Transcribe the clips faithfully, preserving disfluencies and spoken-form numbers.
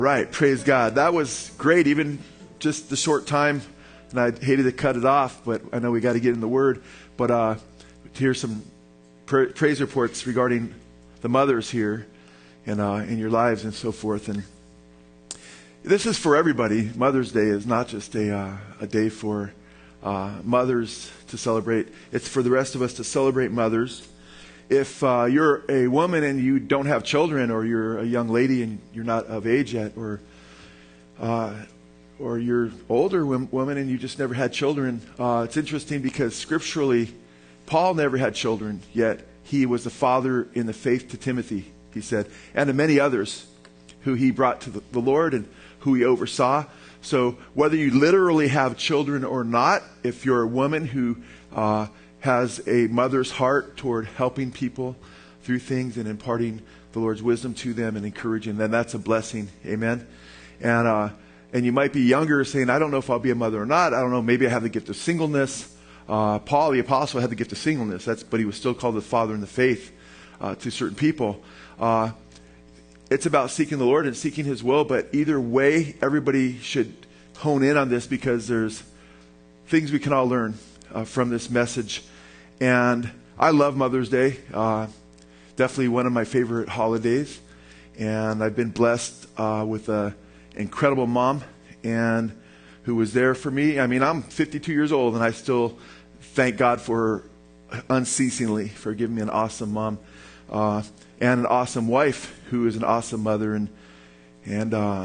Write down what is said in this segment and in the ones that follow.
Right, praise God. That was great, even just the short time, and I hated to cut it off, but I know we got to get in the Word. But uh, to hear some pra- praise reports regarding the mothers here and uh, in your lives and so forth. And this is for everybody. Mother's Day is not just a uh, a day for uh, mothers to celebrate. It's for the rest of us to celebrate mothers. If uh, you're a woman and you don't have children, or you're a young lady and you're not of age yet, or uh, or you're older woman and you just never had children, uh, it's interesting because scripturally, Paul never had children, yet he was the father in the faith to Timothy, he said, and to many others who he brought to the, the Lord and who he oversaw. So whether you literally have children or not, if you're a woman who uh, has a mother's heart toward helping people through things and imparting the Lord's wisdom to them and encouraging them, that's a blessing. Amen. And uh, and you might be younger saying, I don't know if I'll be a mother or not. I don't know. Maybe I have the gift of singleness. Uh, Paul, the apostle, had the gift of singleness. That's, but he was still called the father in the faith uh, to certain people. Uh, it's about seeking the Lord and seeking his will. But either way, everybody should hone in on this because there's things we can all learn uh, from this message. And I love Mother's Day. Uh, definitely one of my favorite holidays. And I've been blessed uh, with an incredible mom and who was there for me. I mean, I'm fifty-two years old and I still thank God for her unceasingly for giving me an awesome mom uh, and an awesome wife who is an awesome mother. And and uh,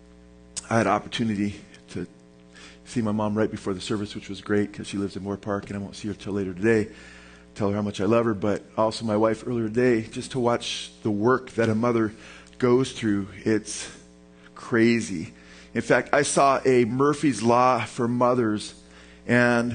I had opportunity to see my mom right before the service, which was great because she lives in Moore Park and I won't see her till later today. Tell her how much I love her, but also my wife earlier today, just to watch the work that a mother goes through. It's crazy. In fact, I saw a Murphy's Law for mothers, and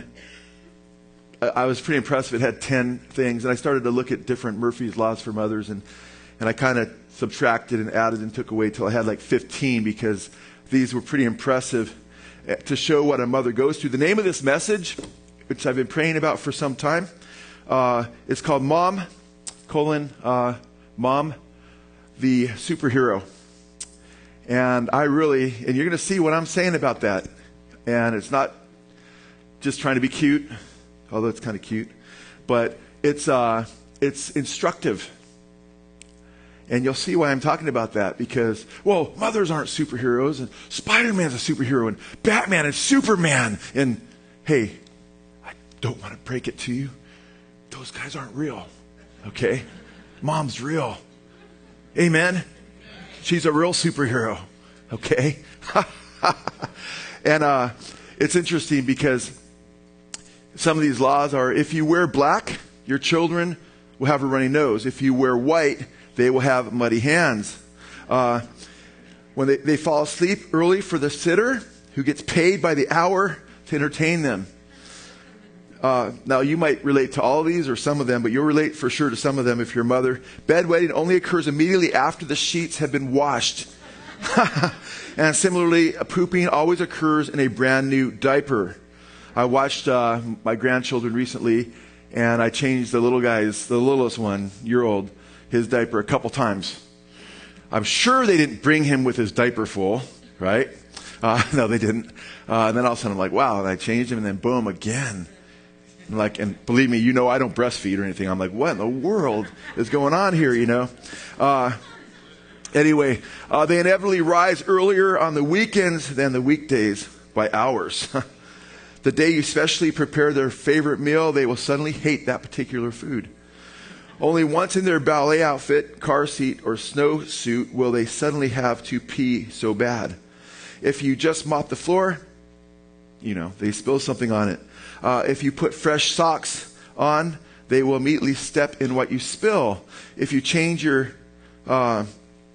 I was pretty impressed. It had ten things, and I started to look at different Murphy's Laws for mothers, and, and I kind of subtracted and added and took away till I had like fifteen because these were pretty impressive to show what a mother goes through. The name of this message, which I've been praying about for some time, uh, is called Mom, colon, uh, Mom, the Superhero. And I really, and you're going to see what I'm saying about that. And it's not just trying to be cute, although it's kind of cute, but it's uh, it's instructive. And you'll see why I'm talking about that because, well, mothers aren't superheroes, and Spider-Man's a superhero, and Batman is Superman. And hey, I don't want to break it to you. Those guys aren't real, okay? Mom's real. Amen? She's a real superhero, okay? And uh, it's interesting because some of these laws are, if you wear black, your children will have a runny nose. If you wear white, they will have muddy hands. Uh, when they, they fall asleep early for the sitter who gets paid by the hour to entertain them. Uh, now, you might relate to all of these or some of them, but you'll relate for sure to some of them if you're a mother. Bedwetting only occurs immediately after the sheets have been washed. And similarly, pooping always occurs in a brand new diaper. I watched uh, my grandchildren recently, and I changed the little guy's, the littlest one, year old, his diaper a couple times. I'm sure they didn't bring him with his diaper full, right? Uh, no, they didn't. Uh, and then all of a sudden I'm like, wow, and I changed him, and then boom, again. And like, and believe me, you know I don't breastfeed or anything. I'm like, what in the world is going on here, you know? Uh, anyway, uh, they inevitably rise earlier on the weekends than the weekdays by hours. The day you specially prepare their favorite meal, they will suddenly hate that particular food. Only once in their ballet outfit, car seat, or snow suit will they suddenly have to pee so bad. If you just mop the floor, you know, they spill something on it. Uh, if you put fresh socks on, they will immediately step in what you spill. If you change your, uh,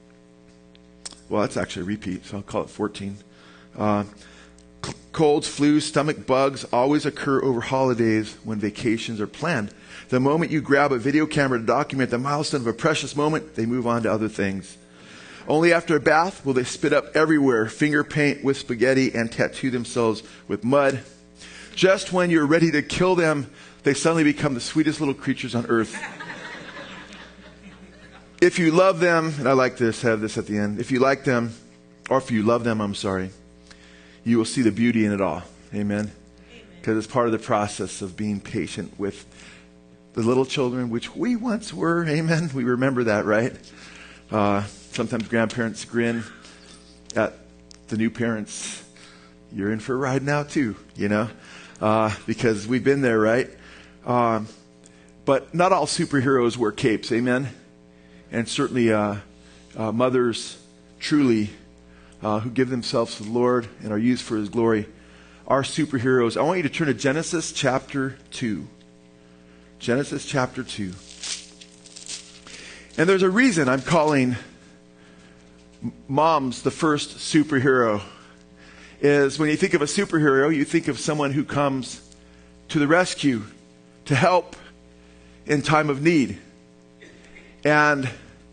well, that's actually a repeat, so I'll call it fourteen. Uh, colds, flus, stomach bugs always occur over holidays when vacations are planned. The moment you grab a video camera to document the milestone of a precious moment, they move on to other things. Only after a bath will they spit up everywhere, finger paint with spaghetti, and tattoo themselves with mud. Just when you're ready to kill them, they suddenly become the sweetest little creatures on earth. If you love them, and I like this, have this at the end. If you like them, or if you love them, I'm sorry, you will see the beauty in it all. Amen? Because it's part of the process of being patient with the little children, which we once were. Amen? We remember that, right? Uh, sometimes grandparents grin at the new parents. You're in for a ride now too, you know, uh, because we've been there, right? Um, but not all superheroes wear capes, amen? And certainly uh, uh, mothers truly uh, who give themselves to the Lord and are used for His glory are superheroes. I want you to turn to Genesis chapter two. Genesis chapter two. And there's a reason I'm calling moms the first superhero. Is when you think of a superhero, you think of someone who comes to the rescue, to help in time of need. And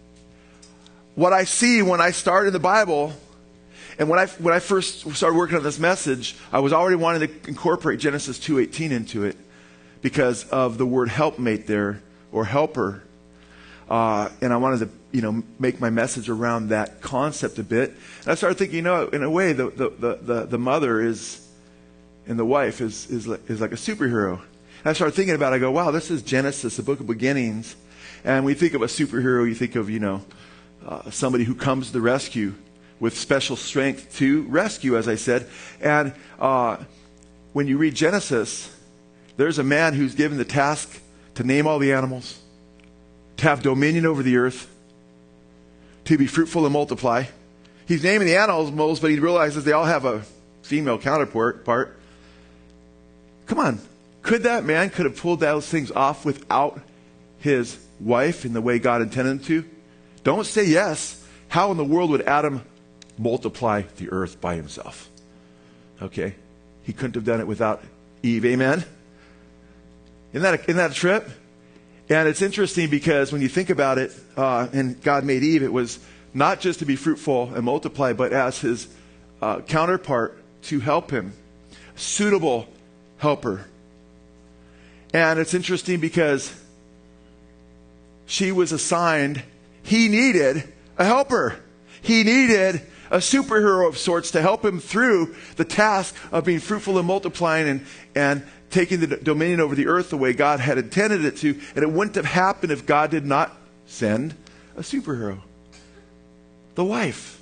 what I see when I start in the Bible, and when I when I first started working on this message, I was already wanting to incorporate Genesis two eighteen into it because of the word helpmate there, or helper. Uh, and I wanted to, you know, make my message around that concept a bit. And I started thinking, you know, in a way, the the the, the, the mother is, and the wife is is like, is like a superhero. And I started thinking about it. I go, wow, this is Genesis, the book of beginnings. And when you think of a superhero, you think of, you know, uh, somebody who comes to the rescue with special strength to rescue, as I said. And uh, when you read Genesis, there's a man who's given the task to name all the animals, to have dominion over the earth, to be fruitful and multiply. He's naming the animals, but he realizes they all have a female counterpart. Part. Come on. Could that man could have pulled those things off without his wife in the way God intended him to? Don't say yes. How in the world would Adam multiply the earth by himself? Okay. He couldn't have done it without Eve. Amen? Isn't that a, isn't that a trip? And it's interesting because when you think about it, uh, and God made Eve, it was not just to be fruitful and multiply, but as his uh, counterpart to help him. Suitable helper. And it's interesting because she was assigned, he needed a helper. He needed a superhero of sorts to help him through the task of being fruitful and multiplying and, and taking the dominion over the earth the way God had intended it to. And it wouldn't have happened if God did not send a superhero. The wife.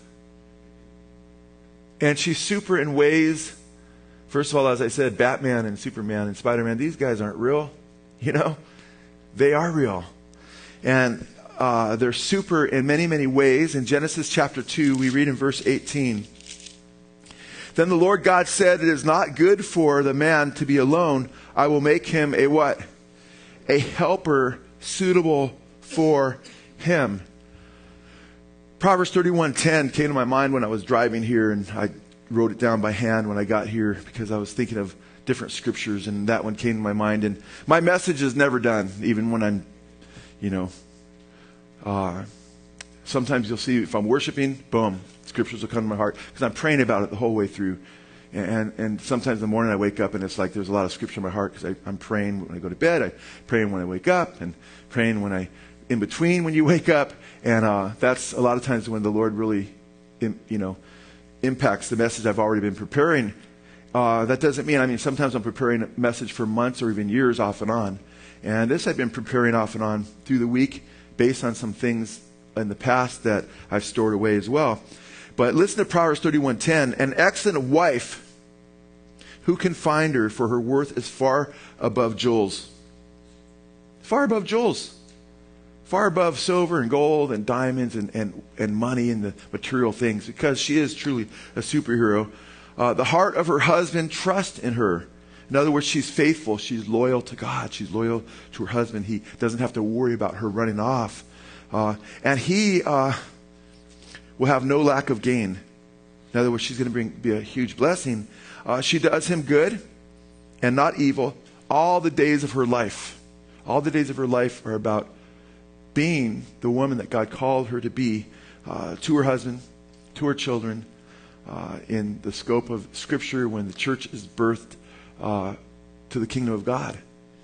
And she's super in ways. First of all, as I said, Batman and Superman and Spider-Man, these guys aren't real. You know? They are real. And uh, they're super in many, many ways. In Genesis chapter two, we read in verse eighteen. Then the Lord God said, it is not good for the man to be alone. I will make him a what? A helper suitable for him. Proverbs thirty-one ten came to my mind when I was driving here, and I wrote it down by hand when I got here because I was thinking of different scriptures, and that one came to my mind. And my message is never done, even when I'm, you know, uh, sometimes you'll see if I'm worshiping, boom, scriptures will come to my heart because I'm praying about it the whole way through. And, and sometimes in the morning I wake up and it's like there's a lot of scripture in my heart because I'm praying when I go to bed, I'm praying when I wake up, and praying when I, in between when you wake up. And uh, that's a lot of times when the Lord really, in, you know, impacts the message I've already been preparing. Uh, that doesn't mean, I mean, sometimes I'm preparing a message for months or even years off and on. And this I've been preparing off and on through the week based on some things in the past that I've stored away as well. But listen to Proverbs thirty-one ten. An excellent wife, who can find her? For her worth is far above jewels. Far above jewels. Far above silver and gold and diamonds and, and, and money and the material things. Because she is truly a superhero. Uh, the heart of her husband trusts in her. In other words, she's faithful. She's loyal to God. She's loyal to her husband. He doesn't have to worry about her running off. Uh, and he uh, will have no lack of gain. In other words, she's going to bring be a huge blessing. Uh, she does him good and not evil all the days of her life. All the days of her life are about being the woman that God called her to be uh, to her husband, to her children, uh, in the scope of Scripture when the church is birthed uh, to the kingdom of God.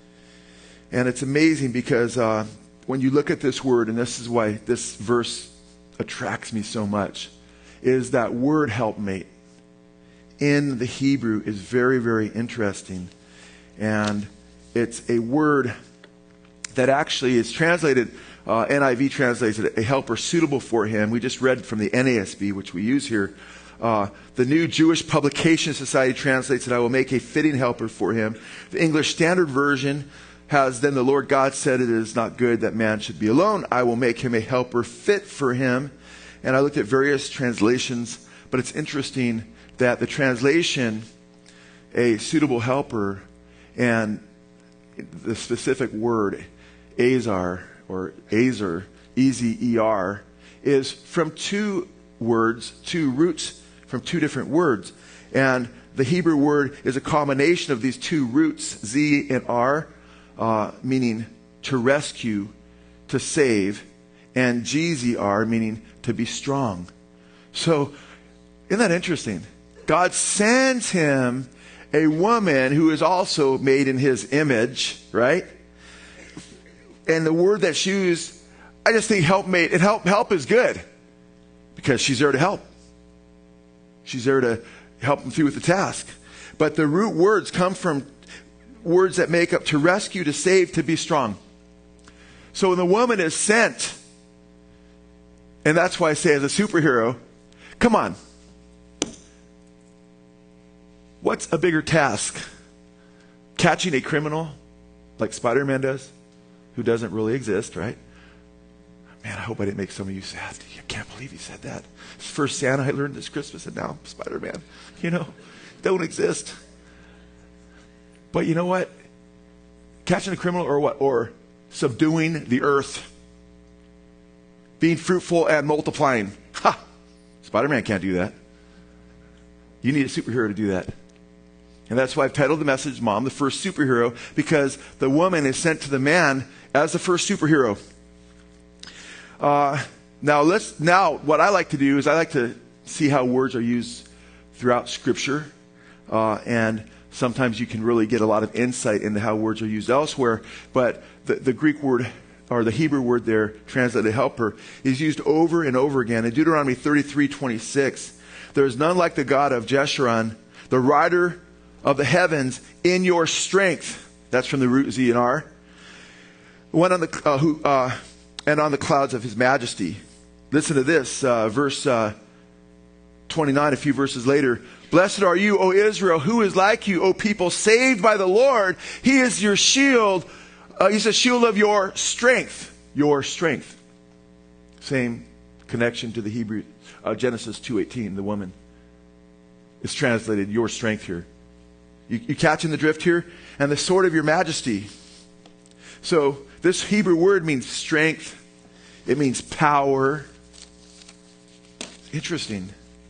And it's amazing because uh, when you look at this word, and this is why this verse attracts me so much, is that word helpmate in the Hebrew is very, very interesting. And it's a word that actually is translated, uh, N I V translates it, a helper suitable for him. We just read from the N A S B, which we use here. Uh, the New Jewish Publication Society translates it, I will make a fitting helper for him. The English Standard Version has, then the Lord God said it is not good that man should be alone. I will make him a helper fit for him. And I looked at various translations, but it's interesting that the translation, a suitable helper, and the specific word, Azar, or Azer, E Z E R, is from two words, two roots from two different words. And the Hebrew word is a combination of these two roots, Z and R, uh, meaning to rescue, to save, and G Z R, meaning to be strong. So, isn't that interesting? God sends him a woman who is also made in his image, right? And the word that's used, I just think helpmate, and help, help is good because she's there to help. She's there to help him through with the task. But the root words come from words that make up to rescue, to save, to be strong. So when the woman is sent, and that's why I say as a superhero, come on. What's a bigger task? Catching a criminal like Spider-Man does, who doesn't really exist, right? Man, I hope I didn't make some of you sad. I can't believe he said that. It's first Santa I learned this Christmas, and now Spider-Man, you know, don't exist. But you know what? Catching a criminal or what? Or subduing the earth. Being fruitful and multiplying. Ha! Spider-Man can't do that. You need a superhero to do that. And that's why I've titled the message, Mom, the First Superhero, because the woman is sent to the man as the first superhero. Uh, now, let's. Now, what I like to do is I like to see how words are used throughout Scripture. Uh, and sometimes you can really get a lot of insight into how words are used elsewhere. But the, the Greek word, or the Hebrew word there, translated helper, is used over and over again. In Deuteronomy thirty-three twenty-six, there is none like the God of Jeshurun, the rider of the heavens in your strength. That's from the root Z and R. One on the uh, who uh, and on the clouds of his majesty. Listen to this, uh, verse uh, twenty-nine. A few verses later. Blessed are you, O Israel, who is like you, O people saved by the Lord. He is your shield. Uh, he's a shield of your strength. Your strength. Same connection to the Hebrew uh, Genesis two eighteen. The woman is translated your strength here. You, you catching the drift here? And the sword of your majesty. So this Hebrew word means strength. It means power. Interesting.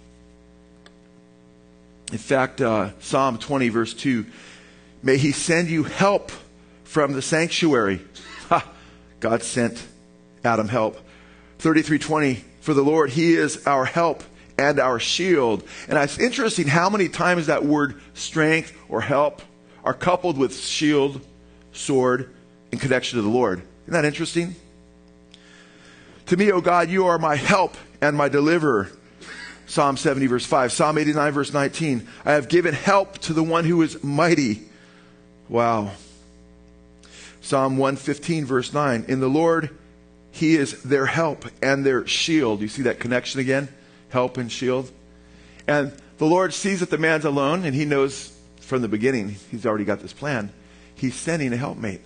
In fact, uh, Psalm twenty verse two, may he send you help from the sanctuary. Ha! God sent Adam help. thirty-three twenty, for the Lord, he is our help and our shield. And it's interesting how many times that word strength or help are coupled with shield, sword, in connection to the Lord. Isn't that interesting? To me, O God, you are my help and my deliverer. Psalm seventy verse five. Psalm eighty-nine verse nineteen. I have given help to the one who is mighty. Wow. Psalm one fifteen verse nine. In the Lord, he is their help and their shield. You see that connection again? Help and shield. And the Lord sees that the man's alone, and he knows from the beginning, he's already got this plan. He's sending a helpmate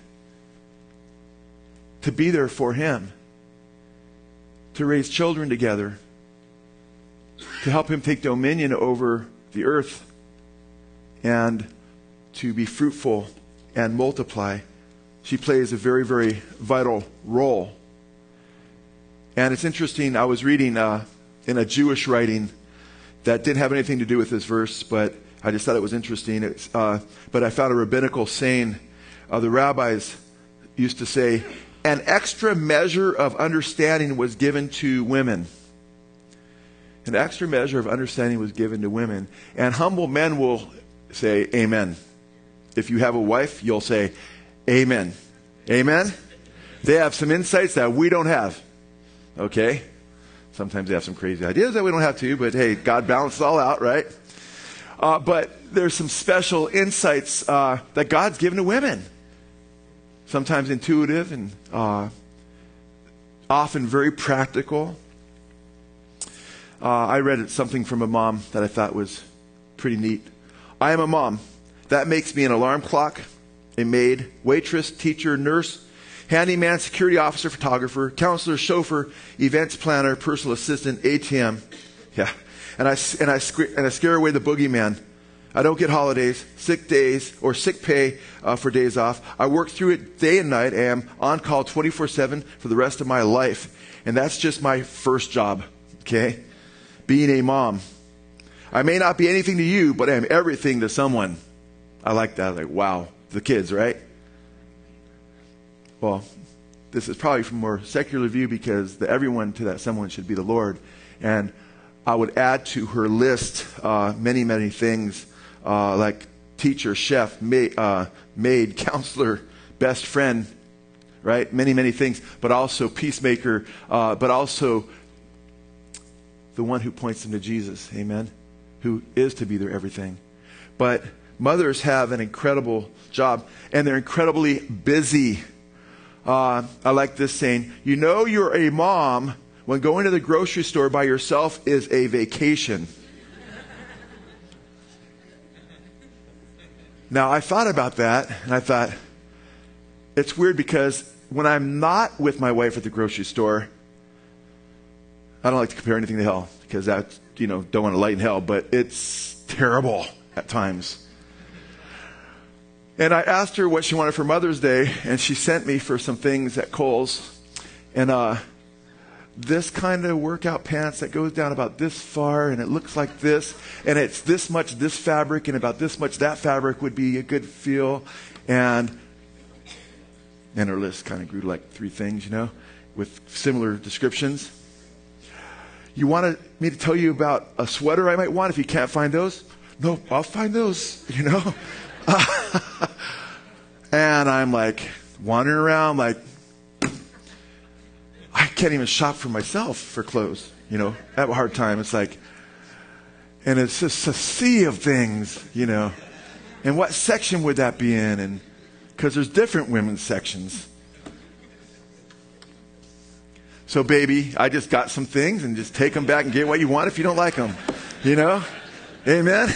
to be there for him, to raise children together, to help him take dominion over the earth, and to be fruitful and multiply. She plays a very, very vital role. And it's interesting, I was reading uh, in a Jewish writing that didn't have anything to do with this verse, but I just thought it was interesting. It's, uh, but I found a rabbinical saying. Uh, the rabbis used to say, an extra measure of understanding was given to women. An extra measure of understanding was given to women. And humble men will say, amen. If you have a wife, you'll say, amen. Amen? They have some insights that we don't have. Okay? Sometimes they have some crazy ideas that we don't have to, but hey, God balances all out, right? Uh, but there's some special insights uh, that God's given to women. Sometimes intuitive and uh, often very practical. Uh, I read something from a mom that I thought was pretty neat. I am a mom. That makes me an alarm clock, a maid, waitress, teacher, nurse, handyman, security officer, photographer, counselor, chauffeur, events planner, personal assistant, A T M. Yeah. And I, and I, and I scare away the boogeyman. I don't get holidays, sick days, or sick pay uh, for days off. I work through it day and night. I am on call twenty-four seven for the rest of my life. And that's just my first job, okay? Being a mom. I may not be anything to you, but I am everything to someone. I like that. Like, wow. The kids, right? Well, this is probably from a more secular view because the everyone to that someone should be the Lord. And I would add to her list uh, many, many things uh, like teacher, chef, ma- uh, maid, counselor, best friend, right? Many, many things, but also peacemaker, uh, but also the one who points them to Jesus, amen, who is to be their everything. But mothers have an incredible job, and they're incredibly busy. Uh, I like this saying, you know you're a mom when going to the grocery store by yourself is a vacation. Now, I thought about that, and I thought, it's weird because when I'm not with my wife at the grocery store, I don't like to compare anything to hell because that's, you know, don't want to lighten hell, but it's terrible at times. And I asked her what she wanted for Mother's Day, and she sent me for some things at Kohl's. And uh, this kind of workout pants that goes down about this far, and it looks like this, and it's this much this fabric, and about this much that fabric would be a good feel. And then her list kind of grew to like three things, you know, with similar descriptions. You wanted me to tell you about a sweater I might want if you can't find those? No, I'll find those, you know. And I'm like wandering around like I can't even shop for myself for clothes, you know. I have a hard time. It's like, and it's just a sea of things, you know. And what section would that be in? And because there's different women's sections. So, baby, I just got some things and just take them back and get what you want if you don't like them, you know. Amen.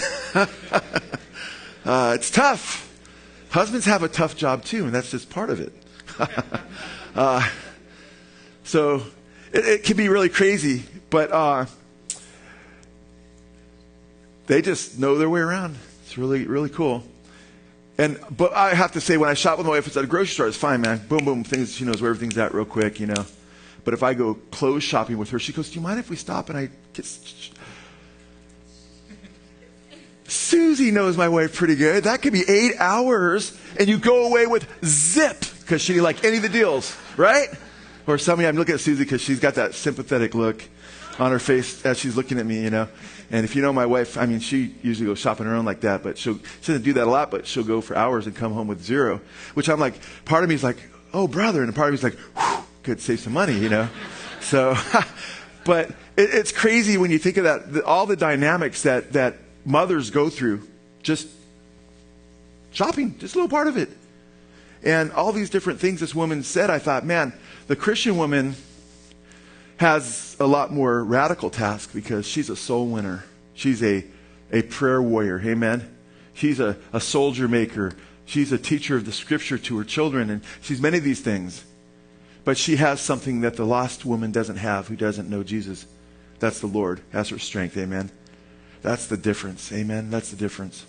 uh, it's tough. Husbands have a tough job too, and that's just part of it. uh, so it, it can be really crazy, but uh, they just know their way around. It's really, really cool. And but I have to say, when I shop with my wife, it's at a grocery store. It's fine, man. Boom, boom. Things, she knows where everything's at real quick, you know. But if I go clothes shopping with her, she goes, "Do you mind if we stop?" And I get. Susie knows my wife pretty good. That could be eight hours, and you go away with zip because she didn't like any of the deals, right? Or some of you, I'm looking at Susie because she's got that sympathetic look on her face as she's looking at me, you know. And if you know my wife, I mean, she usually goes shopping her own like that, but she'll, she doesn't do that a lot, but she'll go for hours and come home with zero, which I'm like, part of me is like, oh, brother, and part of me is like, whew, could save some money, you know. So, but it, it's crazy when you think of that, the, all the dynamics that, that mothers go through, just shopping, just a little part of it. And all these different things this woman said, I thought, man, the Christian woman has a lot more radical task because she's a soul winner. She's a, a prayer warrior, amen? She's a, a soldier maker. She's a teacher of the scripture to her children, and she's many of these things. But she has something that the lost woman doesn't have, who doesn't know Jesus. That's the Lord. That's her strength, amen? That's the difference. Amen. That's the difference.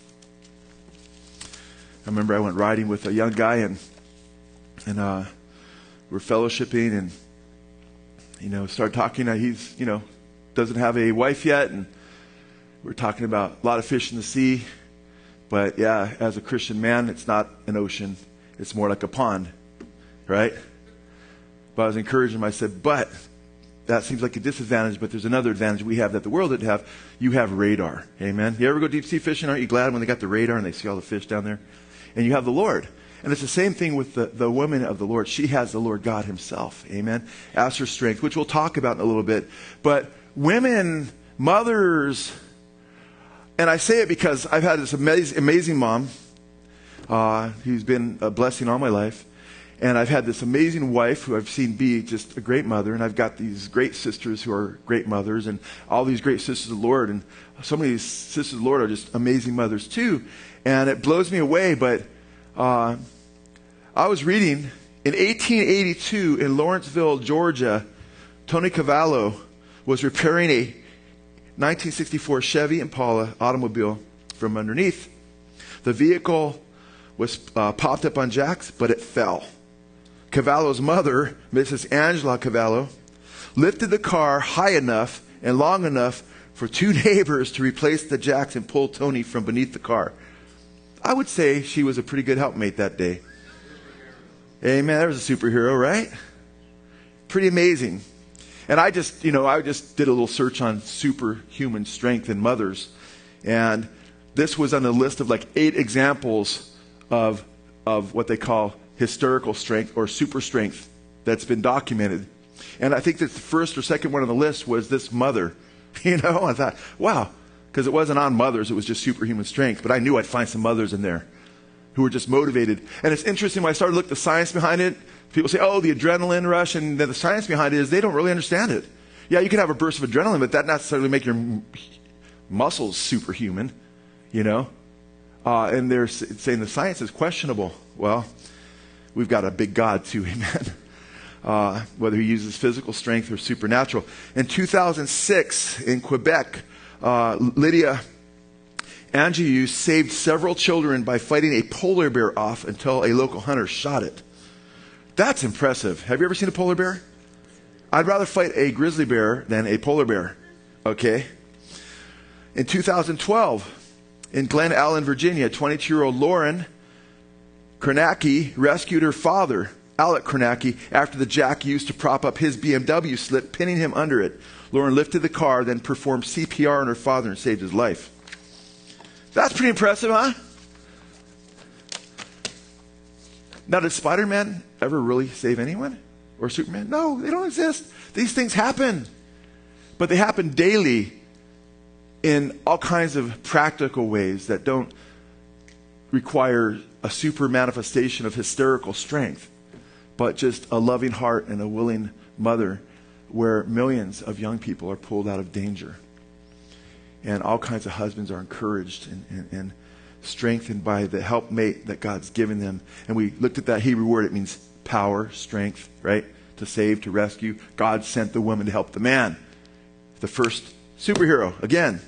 I remember I went riding with a young guy and and uh, we're fellowshipping and, you know, started talking. Uh, he's, you know, doesn't have a wife yet. And we're talking about a lot of fish in the sea. But yeah, as a Christian man, it's not an ocean. It's more like a pond, right? But I was encouraging him. I said, but that seems like a disadvantage, but there's another advantage we have that the world didn't have. You have radar. Amen. You ever go deep sea fishing? Aren't you glad when they got the radar and they see all the fish down there? And you have the Lord. And it's the same thing with the, the woman of the Lord. She has the Lord God himself. Amen. As her strength, which we'll talk about in a little bit. But women, mothers, and I say it because I've had this amazing, amazing mom uh, who's been a blessing all my life. And I've had this amazing wife who I've seen be just a great mother. And I've got these great sisters who are great mothers, and all these great sisters of the Lord. And some of these sisters of the Lord are just amazing mothers too. And it blows me away. But uh, I was reading in eighteen eighty-two in Lawrenceville, Georgia, Tony Cavallo was repairing a nineteen sixty-four Chevy Impala automobile from underneath. The vehicle was uh, popped up on jacks, but it fell. Cavallo's mother, Missus Angela Cavallo, lifted the car high enough and long enough for two neighbors to replace the jacks and pull Tony from beneath the car. I would say she was a pretty good helpmate that day. Amen. There was a superhero, right? Pretty amazing. And I just, you know, I just did a little search on superhuman strength in mothers. And this was on the list of like eight examples of, of what they call historical strength or super strength that's been documented. And I think that the first or second one on the list was this mother. You know, I thought, wow, because it wasn't on mothers, it was just superhuman strength. But I knew I'd find some mothers in there who were just motivated. And it's interesting, when I started to look at the science behind it, people say, oh, the adrenaline rush, and the science behind it is they don't really understand it. Yeah, you can have a burst of adrenaline, but that not necessarily make your m- muscles superhuman, you know. Uh, and they're saying the science is questionable. Well, we've got a big God too, amen. Uh, whether he uses physical strength or supernatural. In two thousand six, in Quebec, uh, Lydia Angiou saved several children by fighting a polar bear off until a local hunter shot it. That's impressive. Have you ever seen a polar bear? I'd rather fight a grizzly bear than a polar bear. Okay? In two thousand twelve, in Glen Allen, Virginia, twenty-two-year-old Lauren Kornacki rescued her father, Alec Kornacki, after the jack used to prop up his B M W slipped, pinning him under it. Lauren lifted the car, then performed C P R on her father and saved his life. That's pretty impressive, huh? Now, did Spider-Man ever really save anyone? Or Superman? No, they don't exist. These things happen. But they happen daily in all kinds of practical ways that don't require a super manifestation of hysterical strength, but just a loving heart and a willing mother, where millions of young people are pulled out of danger. And all kinds of husbands are encouraged and, and, and strengthened by the helpmate that God's given them. And we looked at that Hebrew word. It means power, strength, right? To save, to rescue. God sent the woman to help the man. The first superhero, again.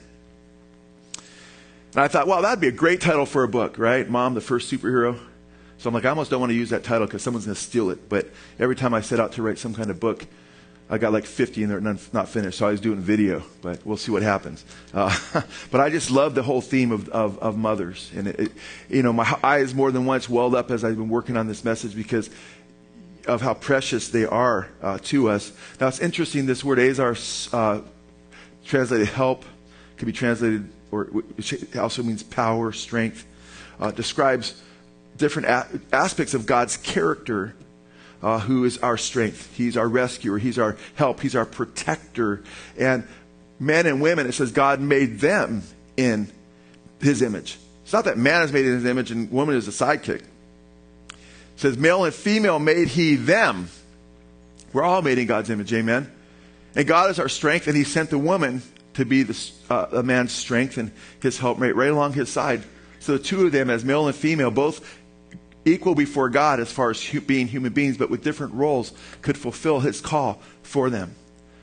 And I thought, wow, that'd be a great title for a book, right? Mom, the first superhero. So I'm like, I almost don't want to use that title because someone's going to steal it. But every time I set out to write some kind of book, I got like fifty and they're none, not finished. So I was doing video, but we'll see what happens. Uh, but I just love the whole theme of, of, of mothers. And, it, it, you know, my eyes more than once welled up as I've been working on this message because of how precious they are uh, to us. Now, it's interesting, this word azar, uh, translated help, can be translated, or it also means power, strength, uh, describes different a- aspects of God's character. Uh, who is our strength. He's our rescuer. He's our help. He's our protector. And men and women, it says God made them in his image. It's not that man is made in his image and woman is a sidekick. It says male and female made he them. We're all made in God's image, amen? And God is our strength, and he sent the woman to be the, uh, a man's strength and his helpmate right along his side. So the two of them, as male and female, both equal before God as far as hu- being human beings, but with different roles, could fulfill his call for them.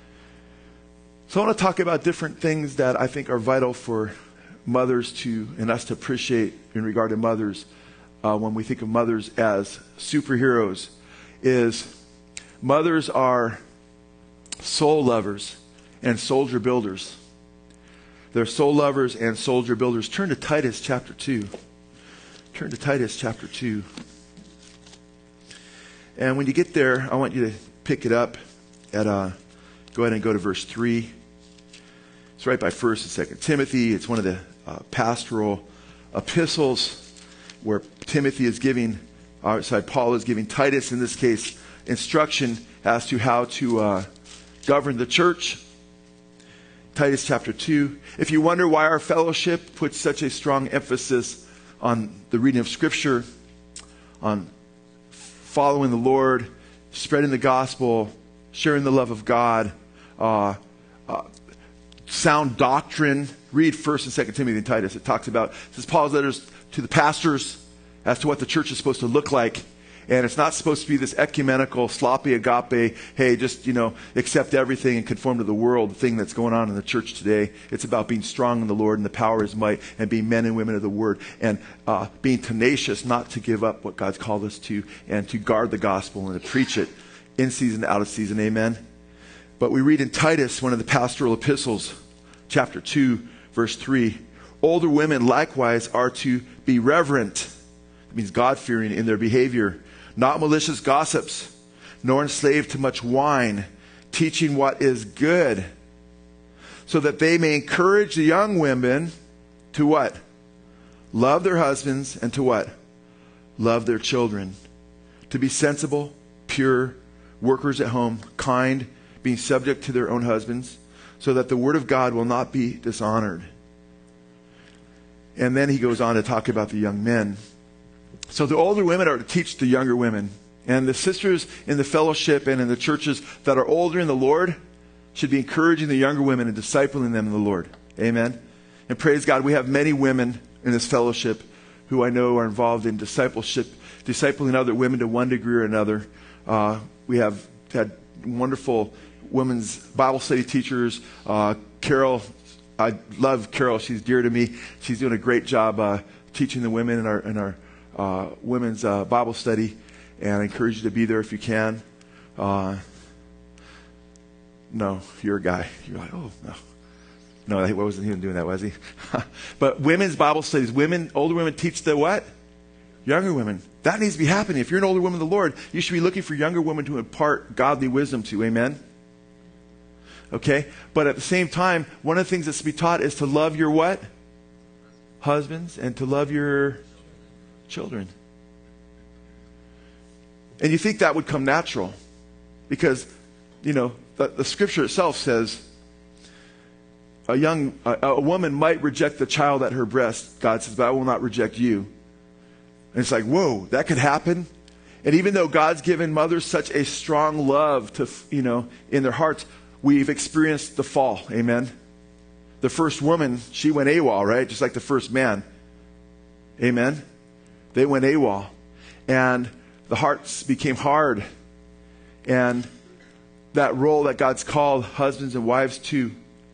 So I want to talk about different things that I think are vital for mothers to, and us to appreciate in regard to mothers uh, when we think of mothers as superheroes. Is mothers are soul lovers and soldier builders. They're soul lovers and soldier builders. Turn to Titus chapter two. Turn to Titus chapter two. And when you get there, I want you to pick it up at, uh, go ahead and go to verse three. It's right by First and Second Timothy. It's one of the uh, pastoral epistles where Timothy is giving uh, sorry, Paul is giving Titus, in this case, instruction as to how to uh, govern the church. Titus chapter two. If you wonder why our fellowship puts such a strong emphasis on the reading of Scripture, on following the Lord, spreading the gospel, sharing the love of God, uh, uh, sound doctrine, read First and Second Timothy and Titus. It talks about, this is Paul's letters to the pastors as to what the church is supposed to look like. And it's not supposed to be this ecumenical, sloppy agape, hey, just, you know, accept everything and conform to the world thing that's going on in the church today. It's about being strong in the Lord and the power of His might and being men and women of the Word and uh, being tenacious not to give up what God's called us to and to guard the gospel and to preach it in season, out of season. Amen. But we read in Titus, one of the pastoral epistles, chapter two, verse three, older women likewise are to be reverent. It means God-fearing in their behavior. Not malicious gossips, nor enslaved to much wine, teaching what is good, so that they may encourage the young women to what? Love their husbands, and to what? Love their children. To be sensible, pure, workers at home, kind, being subject to their own husbands, so that the word of God will not be dishonored. And then he goes on to talk about the young men. So the older women are to teach the younger women. And the sisters in the fellowship and in the churches that are older in the Lord should be encouraging the younger women and discipling them in the Lord. Amen. And praise God, we have many women in this fellowship who I know are involved in discipleship, discipling other women to one degree or another. Uh, we have had wonderful women's Bible study teachers. Uh, Carol, I love Carol. She's dear to me. She's doing a great job uh, teaching the women in our in our Uh, women's uh, Bible study, and I encourage you to be there if you can. Uh, no, you're a guy. You're like, oh, no. No, I wasn't even doing that, was he? But women's Bible studies, women, older women teach the what? Younger women. That needs to be happening. If you're an older woman of the Lord, you should be looking for younger women to impart godly wisdom to. Amen? Okay? But at the same time, one of the things that's to be taught is to love your what? Husbands, and to love your children. And you think that would come natural because, you know, the, the scripture itself says a young, a, a woman might reject the child at her breast. God says, but I will not reject you. And it's like, whoa, that could happen. And even though God's given mothers such a strong love to, you know, in their hearts, we've experienced the fall. Amen. The first woman, she went AWOL, right? Just like the first man. Amen. They went AWOL, and the hearts became hard, and that role that God's called husbands and wives to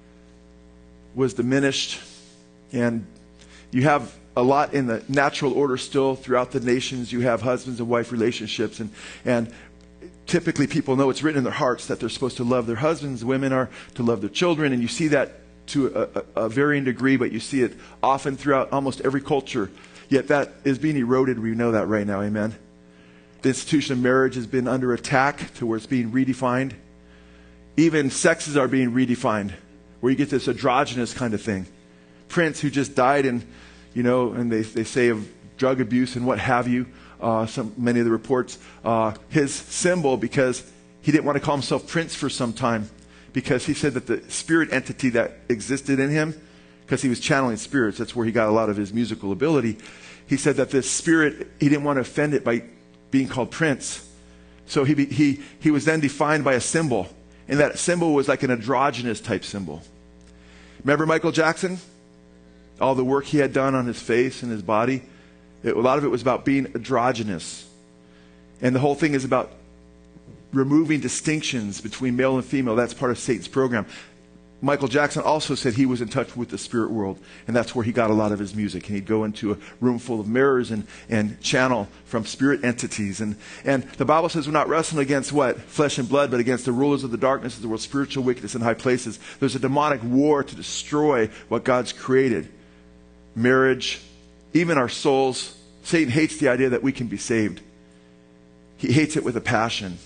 was diminished. And you have a lot in the natural order still throughout the nations. You have husbands and wife relationships, and and typically people know it's written in their hearts that they're supposed to love their husbands. Women are to love their children, and you see that to a, a, a varying degree, but you see it often throughout almost every culture. Yet that is being eroded. We know that right now. Amen. The institution of marriage has been under attack to where it's being redefined. Even sexes are being redefined, where you get this androgynous kind of thing. Prince, who just died, and you know, and they they say of drug abuse and what have you. Uh, some many of the reports, uh, his symbol, because he didn't want to call himself Prince for some time, because he said that the spirit entity that existed in him, because he was channeling spirits. That's where he got a lot of his musical ability. He said that this spirit, he didn't want to offend it by being called Prince. So he he he was then defined by a symbol. And that symbol was like an androgynous type symbol. Remember Michael Jackson? All the work he had done on his face and his body. It, a lot of it was about being androgynous. And the whole thing is about removing distinctions between male and female. That's part of Satan's program. Michael Jackson also said he was in touch with the spirit world, and that's where he got a lot of his music. And he'd go into a room full of mirrors and, and channel from spirit entities. And, and the Bible says we're not wrestling against what? Flesh and blood, but against the rulers of the darkness of the world, spiritual wickedness in high places. There's a demonic war to destroy what God's created. Marriage, even our souls. Satan hates the idea that we can be saved. He hates it with a passion.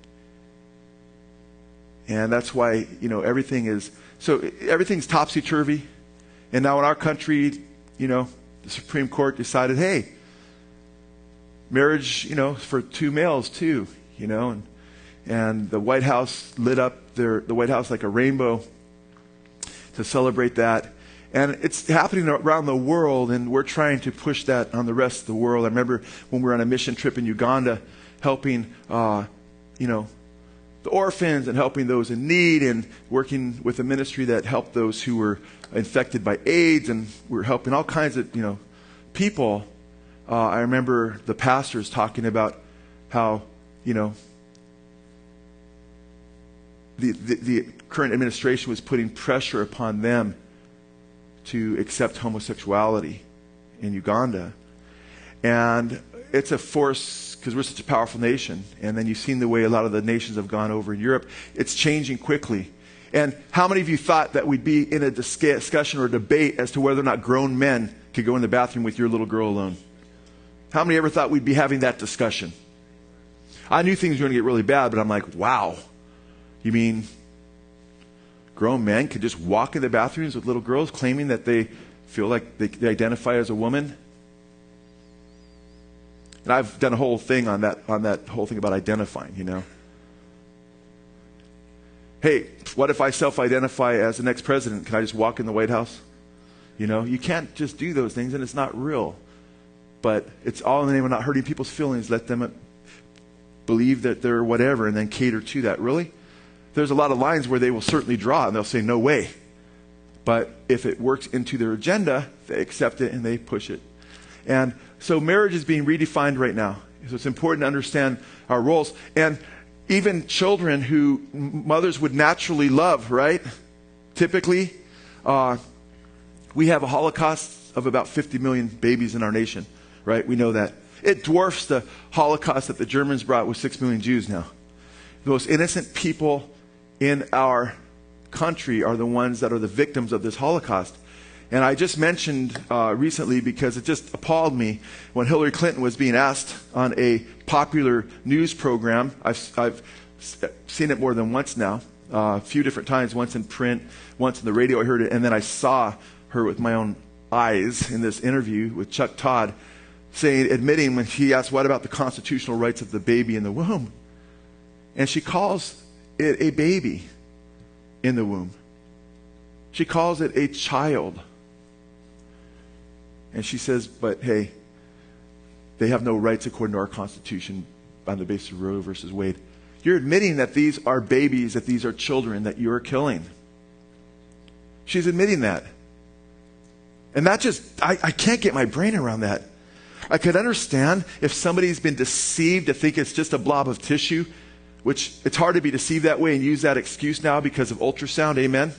And that's why, you know, everything is, so everything's topsy-turvy. And now in our country, you know, the Supreme Court decided, hey, marriage, you know, for two males too, you know, and, and the White House lit up their, the White House like a rainbow to celebrate that. And it's happening around the world, and we're trying to push that on the rest of the world. I remember when we were on a mission trip in Uganda, helping, uh, you know, the orphans and helping those in need, and working with a ministry that helped those who were infected by AIDS, and we were helping all kinds of, you know, people. Uh, I remember the pastors talking about how, you know, the, the, the current administration was putting pressure upon them to accept homosexuality in Uganda. And it's a force, because we're such a powerful nation. And then you've seen the way a lot of the nations have gone over in Europe. It's changing quickly. And how many of you thought that we'd be in a discussion or a debate as to whether or not grown men could go in the bathroom with your little girl alone? How many ever thought we'd be having that discussion? I knew things were going to get really bad, but I'm like, wow. You mean grown men could just walk in the bathrooms with little girls claiming that they feel like they, they identify as a woman? And I've done a whole thing on that, on that whole thing about identifying, you know. Hey, what if I self-identify as the next president? Can I just walk in the White House? You know, you can't just do those things, and it's not real. But it's all in the name of not hurting people's feelings. Let them believe that they're whatever and then cater to that. Really? There's a lot of lines where they will certainly draw, and they'll say, no way. But if it works into their agenda, they accept it and they push it. And so marriage is being redefined right now. So it's important to understand our roles. And even children who mothers would naturally love, right? Typically, uh, we have a Holocaust of about fifty million babies in our nation, right? We know that. It dwarfs the Holocaust that the Germans brought with six million Jews now. The most innocent people in our country are the ones that are the victims of this Holocaust. And I just mentioned uh, recently, because it just appalled me, when Hillary Clinton was being asked on a popular news program. I've, I've seen it more than once now, uh, a few different times, once in print, once in the radio I heard it, and then I saw her with my own eyes in this interview with Chuck Todd, saying, admitting when he asked, what about the constitutional rights of the baby in the womb? And she calls it a baby in the womb. She calls it a child. And she says, but hey, they have no rights according to our Constitution on the basis of Roe versus Wade. You're admitting that these are babies, that these are children that you're killing. She's admitting that. And that just, I, I can't get my brain around that. I could understand if somebody's been deceived to think it's just a blob of tissue, which it's hard to be deceived that way and use that excuse now because of ultrasound, amen?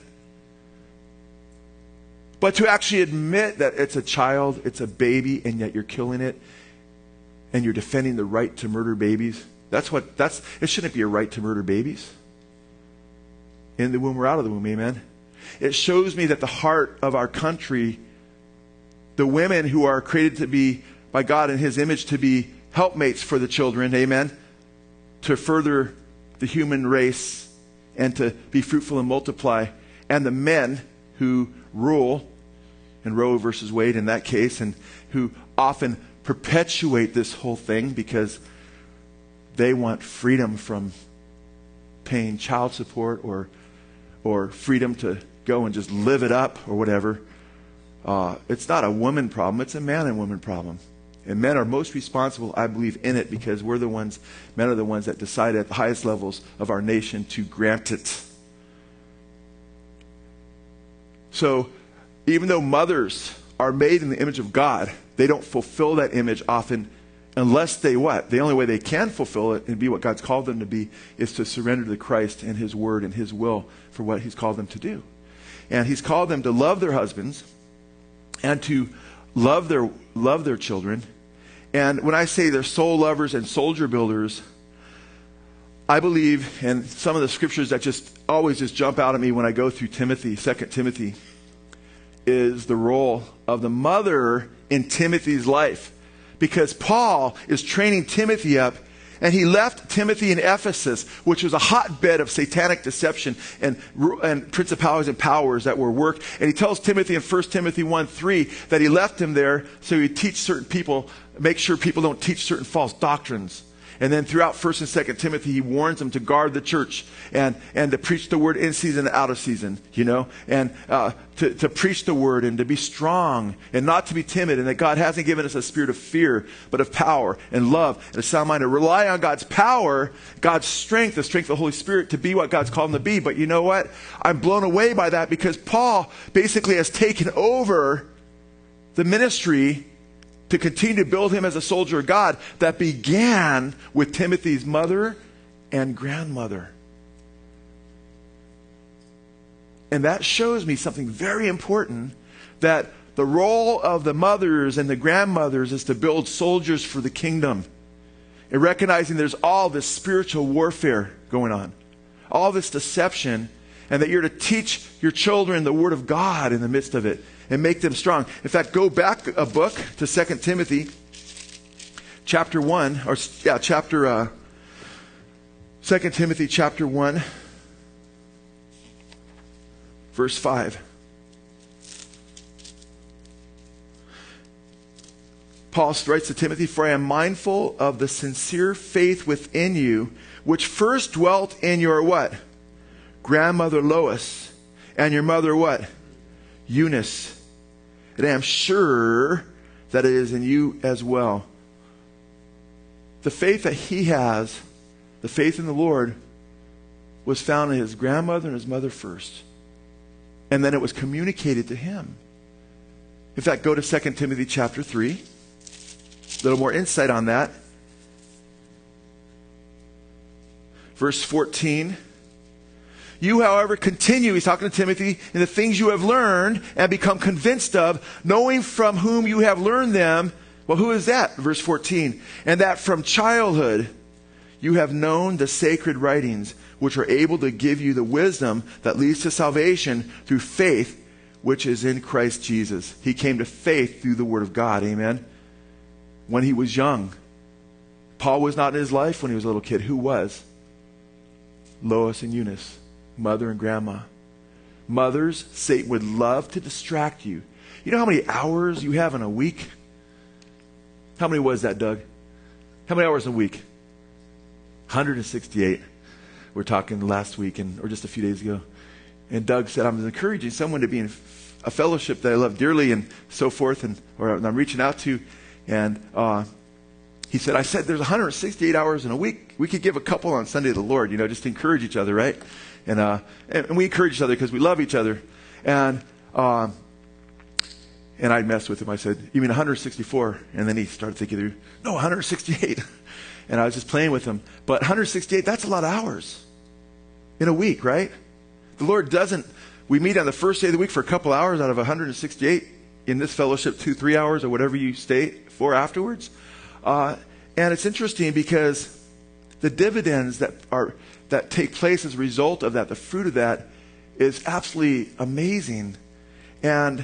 But to actually admit that it's a child, it's a baby, and yet you're killing it, and you're defending the right to murder babies, that's what, that's, it shouldn't be a right to murder babies. In the womb or out of the womb, amen? It shows me that the heart of our country, the women who are created to be, by God in His image, to be helpmates for the children, amen? To further the human race and to be fruitful and multiply. And the men who rule in Roe versus Wade in that case, and who often perpetuate this whole thing because they want freedom from paying child support or or freedom to go and just live it up or whatever. Uh, it's not a woman problem, it's a man and woman problem. And men are most responsible, I believe, in it, because we're the ones, men are the ones that decide at the highest levels of our nation to grant it. So, even though mothers are made in the image of God, they don't fulfill that image often unless they what? The only way they can fulfill it and be what God's called them to be is to surrender to Christ and His word and His will for what He's called them to do. And He's called them to love their husbands and to love their love their children. And when I say they're soul lovers and soldier builders, I believe, and some of the scriptures that just always just jump out at me when I go through Timothy, Second Timothy, is the role of the mother in Timothy's life. Because Paul is training Timothy up, and he left Timothy in Ephesus, which was a hotbed of satanic deception and, and principalities and powers that were worked. And he tells Timothy in First Timothy one three that he left him there so he'd teach certain people make sure people don't teach certain false doctrines. And then throughout First and Second Timothy, he warns them to guard the church and, and to preach the word in season and out of season, you know, and uh, to, to preach the word and to be strong and not to be timid, and that God hasn't given us a spirit of fear, but of power and love and a sound mind, to rely on God's power, God's strength, the strength of the Holy Spirit to be what God's called him to be. But you know what? I'm blown away by that, because Paul basically has taken over the ministry to continue to build him as a soldier of God that began with Timothy's mother and grandmother. And that shows me something very important, that the role of the mothers and the grandmothers is to build soldiers for the kingdom. And recognizing there's all this spiritual warfare going on, all this deception, and that you're to teach your children the word of God in the midst of it and make them strong. In fact, go back a book to Second Timothy chapter one, or yeah, chapter uh, Second Timothy chapter one, verse five. Paul writes to Timothy, "For I am mindful of the sincere faith within you, which first dwelt in your" what? "Grandmother Lois, and your mother" what? "Eunice. And I am sure that it is in you as well." The faith that he has, the faith in the Lord, was found in his grandmother and his mother first. And then it was communicated to him. In fact, go to Second Timothy chapter three. A little more insight on that. Verse fourteen. "You, however, continue," he's talking to Timothy, "in the things you have learned and become convinced of, knowing from whom you have learned them." Well, who is that? Verse fourteen. "And that from childhood you have known the sacred writings, which are able to give you the wisdom that leads to salvation through faith, which is in Christ Jesus." He came to faith through the word of God. Amen. When he was young. Paul was not in his life when he was a little kid. Who was? Lois and Eunice. Mother and grandma. Mothers, Satan would love to distract you. You know how many hours you have in a week? How many was that, Doug? How many hours a week? one hundred sixty-eight. We were talking last week and or just a few days ago. And Doug said, "I'm encouraging someone to be in a fellowship that I love dearly," and so forth, and or I'm reaching out to. And uh, he said, I said, "There's one hundred sixty-eight hours in a week. We could give a couple on Sunday to the Lord, you know, just to encourage each other, right?" And, uh, and we encourage each other because we love each other. And uh, and I messed with him. I said, "You mean one hundred sixty-four? And then he started thinking, "No, one hundred sixty-eight. And I was just playing with him. But one hundred sixty-eight, that's a lot of hours in a week, right? The Lord doesn't, we meet on the first day of the week for a couple hours out of one hundred sixty-eight. In this fellowship, two, three hours or whatever you stay for afterwards. Uh, and it's interesting because the dividends that are that take place as a result of that, the fruit of that, is absolutely amazing. And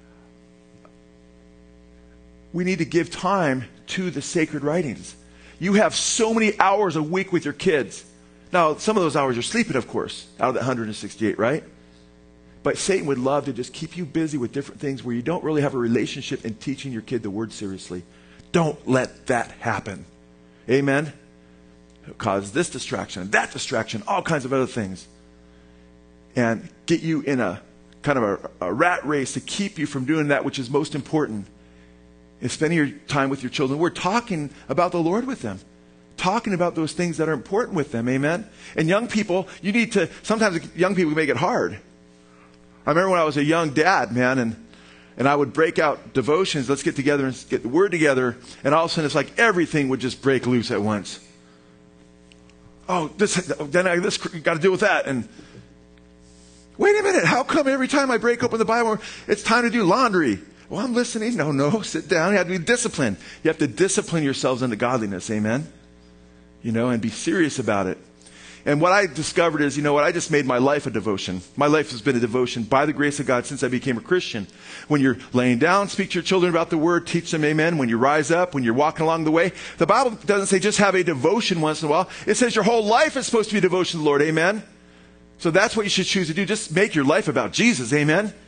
we need to give time to the sacred writings. You have so many hours a week with your kids. Now, some of those hours you're sleeping, of course, out of the one hundred sixty-eight, right? But Satan would love to just keep you busy with different things where you don't really have a relationship in teaching your kid the word seriously. Don't let that happen. Amen? It'll cause this distraction, that distraction, all kinds of other things. And get you in a kind of a, a rat race to keep you from doing that which is most important. Is spending your time with your children. We're talking about the Lord with them. Talking about those things that are important with them. Amen? And young people, you need to, sometimes young people make it hard. I remember when I was a young dad, man, and, and I would break out devotions. Let's get together and get the word together. And all of a sudden, it's like everything would just break loose at once. Oh, this, then I this got to deal with that. And wait a minute, how come every time I break open the Bible, it's time to do laundry? Well, I'm listening. No, no, sit down. You have to be disciplined. You have to discipline yourselves into godliness. Amen? You know, and be serious about it. And what I discovered is, you know what, I just made my life a devotion. My life has been a devotion by the grace of God since I became a Christian. When you're laying down, speak to your children about the word, teach them, amen. When you rise up, when you're walking along the way. The Bible doesn't say just have a devotion once in a while. It says your whole life is supposed to be a devotion to the Lord, amen. So that's what you should choose to do. Just make your life about Jesus, amen.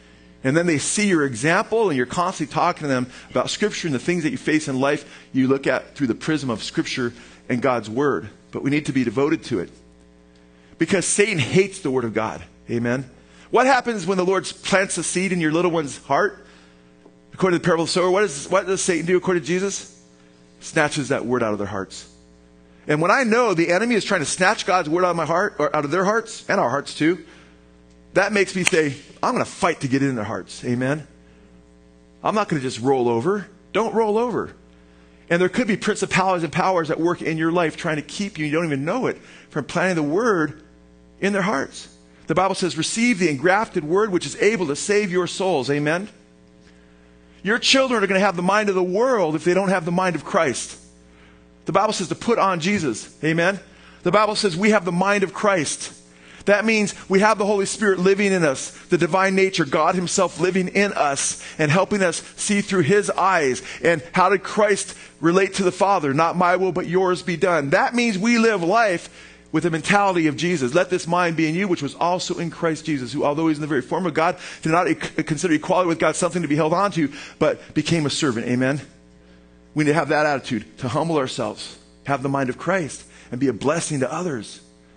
And then they see your example, and you're constantly talking to them about Scripture and the things that you face in life you look at through the prism of Scripture and God's Word. But we need to be devoted to it. Because Satan hates the Word of God. Amen? What happens when the Lord plants a seed in your little one's heart? According to the parable of the sower, what, is, what does Satan do according to Jesus? Snatches that Word out of their hearts. And when I know the enemy is trying to snatch God's Word out of my heart, or out of their hearts, and our hearts too, that makes me say, I'm going to fight to get it in their hearts. Amen? I'm not going to just roll over. Don't roll over. And there could be principalities and powers that work in your life trying to keep you, you don't even know it, from planting the Word in their hearts. The Bible says, receive the engrafted Word which is able to save your souls. Amen? Your children are going to have the mind of the world if they don't have the mind of Christ. The Bible says to put on Jesus. Amen? The Bible says we have the mind of Christ. That means we have the Holy Spirit living in us, the divine nature, God Himself living in us and helping us see through His eyes. And how did Christ relate to the Father? Not my will, but yours be done. That means we live life with the mentality of Jesus. Let this mind be in you, which was also in Christ Jesus, who, although He's in the very form of God, did not consider equality with God something to be held on to, but became a servant. Amen? We need to have that attitude, to humble ourselves, have the mind of Christ, and be a blessing to others.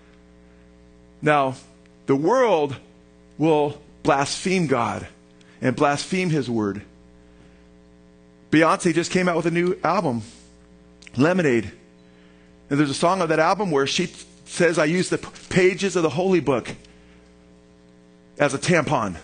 Now, the world will blaspheme God and blaspheme His Word. Beyonce just came out with a new album, Lemonade. And there's a song of that album where she says, I use the pages of the Holy Book as a tampon.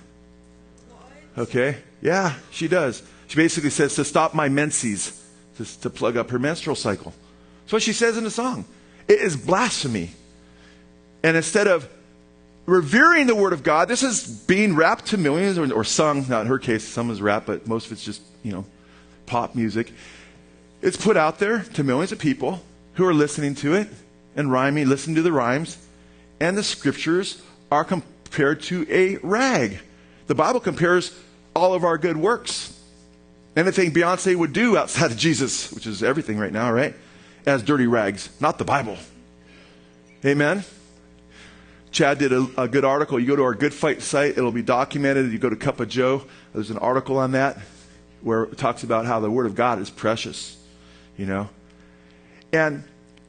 Okay? Yeah, she does. She basically says to stop my menses, to, to plug up her menstrual cycle. That's what she says in the song. It is blasphemy. And instead of revering the Word of God, this is being rapped to millions, or, or sung, not in her case, some is rap, but most of it's just, you know, pop music. It's put out there to millions of people who are listening to it and rhyming, listening to the rhymes. And the Scriptures are compared to a rag. The Bible compares all of our good works, anything Beyonce would do outside of Jesus, which is everything right now, right, as dirty rags, not the Bible. Amen? Chad did a, a good article. You go to our Good Fight site, it'll be documented. You go to Cup of Joe, there's an article on that where it talks about how the Word of God is precious, you know. And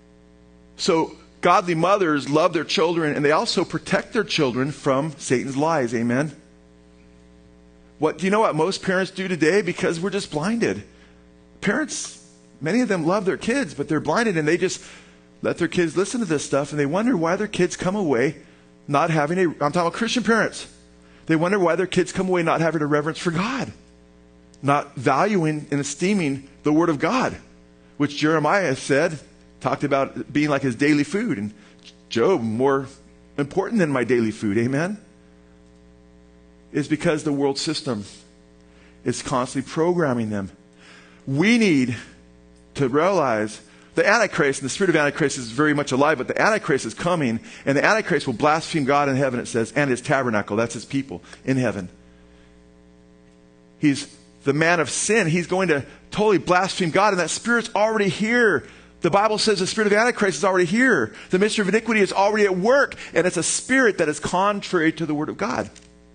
so godly mothers love their children, and they also protect their children from Satan's lies. Amen? What do you know what most parents do today? Because we're just blinded. Parents, many of them love their kids, but they're blinded, and they just let their kids listen to this stuff, and they wonder why their kids come away not having a, I'm talking about Christian parents. They wonder why their kids come away not having a reverence for God, not valuing and esteeming the Word of God, which Jeremiah said, talked about being like his daily food, and Job, more important than my daily food. Amen? Is because the world system is constantly programming them. We need to realize the Antichrist, and the spirit of Antichrist is very much alive, but the Antichrist is coming, and the Antichrist will blaspheme God in heaven, it says, and His tabernacle, that's His people, in heaven. He's the man of sin. He's going to totally blaspheme God, and that spirit's already here. The Bible says the spirit of Antichrist is already here. The mystery of iniquity is already at work, and it's a spirit that is contrary to the Word of God.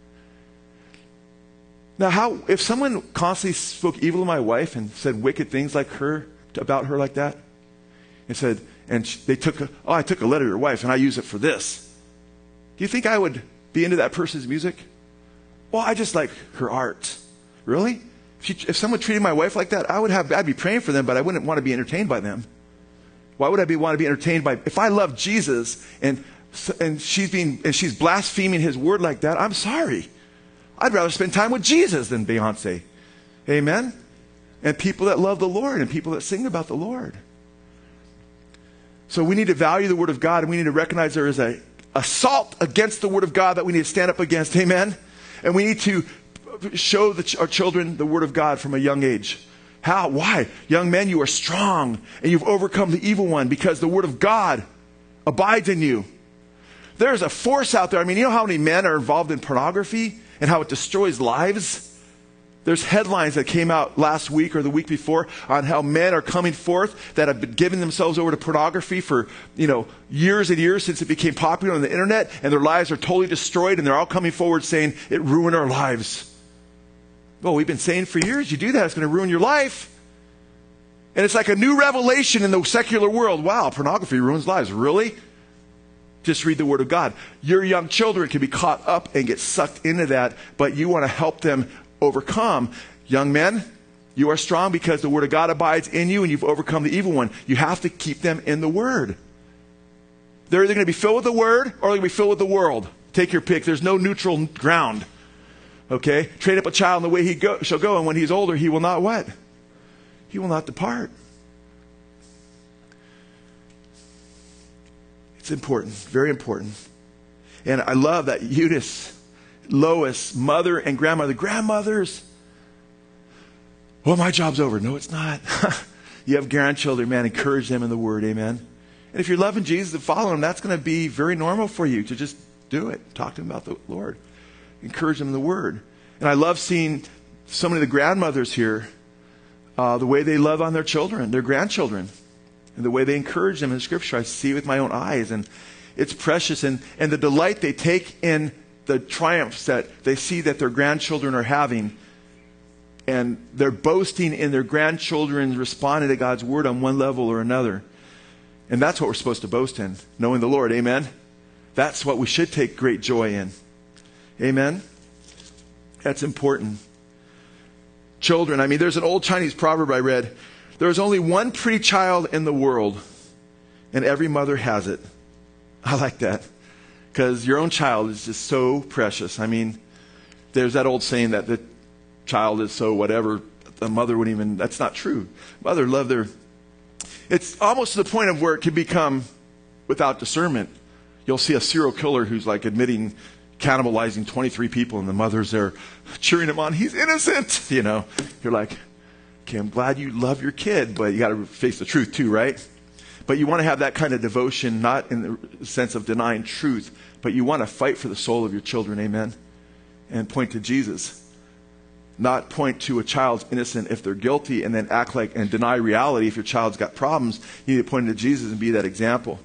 Now, how if someone constantly spoke evil of my wife and said wicked things like her, about her like that, and said, and they took, a, oh, I took a letter to your wife and I use it for this. Do you think I would be into that person's music? Well, I just like her art. Really? If, she, if someone treated my wife like that, I would have, I'd be praying for them, but I wouldn't want to be entertained by them. Why would I be want to be entertained by? If I love Jesus and and she's being and she's blaspheming His Word like that, I'm sorry. I'd rather spend time with Jesus than Beyonce. Amen? And people that love the Lord and people that sing about the Lord. So we need to value the Word of God, and we need to recognize there is a assault against the Word of God that we need to stand up against. Amen? And we need to show the ch- our children the Word of God from a young age. How? Why? Young men, you are strong, and you've overcome the evil one because the Word of God abides in you. There's a force out there. I mean, you know how many men are involved in pornography and how it destroys lives? There's headlines that came out last week or the week before on how men are coming forth that have been giving themselves over to pornography for, you know, years and years since it became popular on the internet, and their lives are totally destroyed, and they're all coming forward saying it ruined our lives. Well, we've been saying for years, you do that, it's going to ruin your life. And it's like a new revelation in the secular world. Wow, pornography ruins lives. Really? Just read the Word of God. Your young children can be caught up and get sucked into that, but you want to help them overcome. Young men, you are strong because the Word of God abides in you and you've overcome the evil one. You have to keep them in the Word. They're either going to be filled with the Word or they're going to be filled with the world. Take your pick. There's no neutral ground. Okay? Train up a child in the way he go, shall go, and when he's older, he will not what? He will not depart. It's important, very important. And I love that Eunice, Lois, mother and grandmother, grandmothers. Well, my job's over. No, it's not. You have grandchildren, man, encourage them in the Word, amen. And if you're loving Jesus and following Him, that's going to be very normal for you to just do it. Talk to them about the Lord. Encourage them in the Word. And I love seeing so many of the grandmothers here, uh, the way they love on their children, their grandchildren. And the way they encourage them in Scripture, I see with my own eyes. And it's precious. And, and the delight they take in the triumphs that they see that their grandchildren are having. And they're boasting in their grandchildren responding to God's Word on one level or another. And that's what we're supposed to boast in, knowing the Lord. Amen? That's what we should take great joy in. Amen? That's important. Children, I mean, there's an old Chinese proverb I read. There is only one pretty child in the world, and every mother has it. I like that, because your own child is just so precious. I mean, there's that old saying that the child is so whatever, the mother wouldn't even, that's not true. Mother love their, it's almost to the point of where it can become without discernment. You'll see a serial killer who's like admitting cannibalizing twenty-three people, and the mother's there cheering him on. He's innocent, you know. You're like, okay, I'm glad you love your kid, but you got to face the truth too, right? But you want to have that kind of devotion, not in the sense of denying truth, but you want to fight for the soul of your children, amen? And point to Jesus. Not point to a child's innocent if they're guilty and then act like and deny reality. If your child's got problems, you need to point to Jesus and be that example.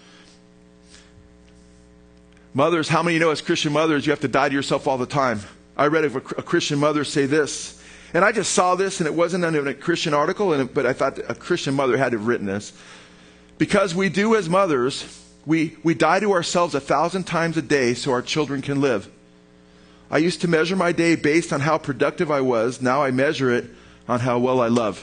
Mothers, how many of you know as Christian mothers, you have to die to yourself all the time? I read of a, a Christian mother say this. And I just saw this, and it wasn't in a Christian article, and it, but I thought a Christian mother had to have written this. Because we do as mothers, we, we die to ourselves a thousand times a day so our children can live. I used to measure my day based on how productive I was. Now I measure it on how well I love.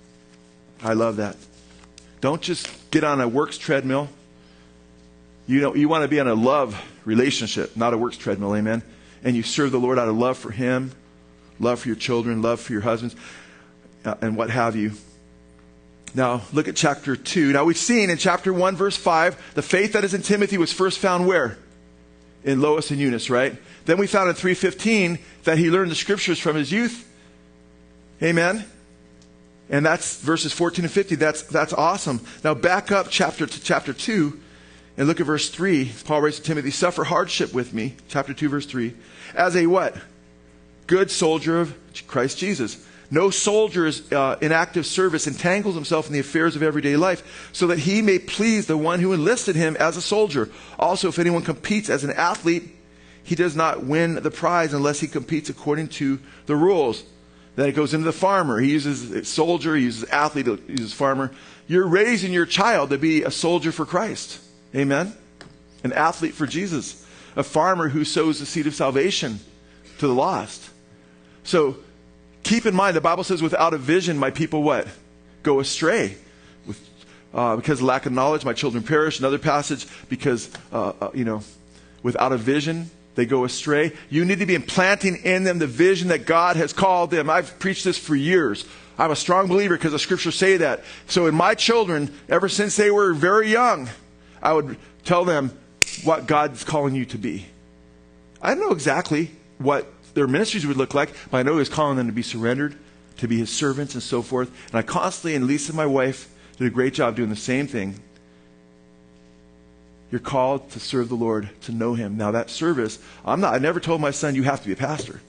I love that. Don't just get on a works treadmill. You know, you want to be on a love relationship, not a works treadmill, amen? And you serve the Lord out of love for Him. Love for your children, love for your husbands, uh, and what have you. Now, look at chapter two. Now, we've seen in chapter one, verse five, the faith that is in Timothy was first found where? In Lois and Eunice, right? Then we found in three fifteen that he learned the Scriptures from his youth. Amen? And that's verses fourteen and fifteen. That's, that's awesome. Now, back up chapter to chapter two and look at verse three. Paul writes to Timothy, suffer hardship with me, chapter two, verse three, as a what? Good soldier of Christ Jesus. No soldier is uh, in active service entangles himself in the affairs of everyday life so that he may please the one who enlisted him as a soldier. Also, if anyone competes as an athlete, he does not win the prize unless he competes according to the rules. Then it goes into the farmer. He uses soldier, he uses athlete, he uses farmer. You're raising your child to be a soldier for Christ. Amen? An athlete for Jesus. A farmer who sows the seed of salvation to the lost. So, keep in mind, the Bible says, without a vision, my people what? Go astray. With, uh, because of lack of knowledge, my children perish. Another passage, because, uh, uh, you know, without a vision, they go astray. You need to be implanting in them the vision that God has called them. I've preached this for years. I'm a strong believer because the Scriptures say that. So in my children, ever since they were very young, I would tell them what God's calling you to be. I don't know exactly what their ministries would look like, but I know He was calling them to be surrendered, to be His servants and so forth. And I constantly, and Lisa, my wife, did a great job doing the same thing. You're called to serve the Lord, to know Him. Now that service, I'm not, I never told my son, you have to be a pastor.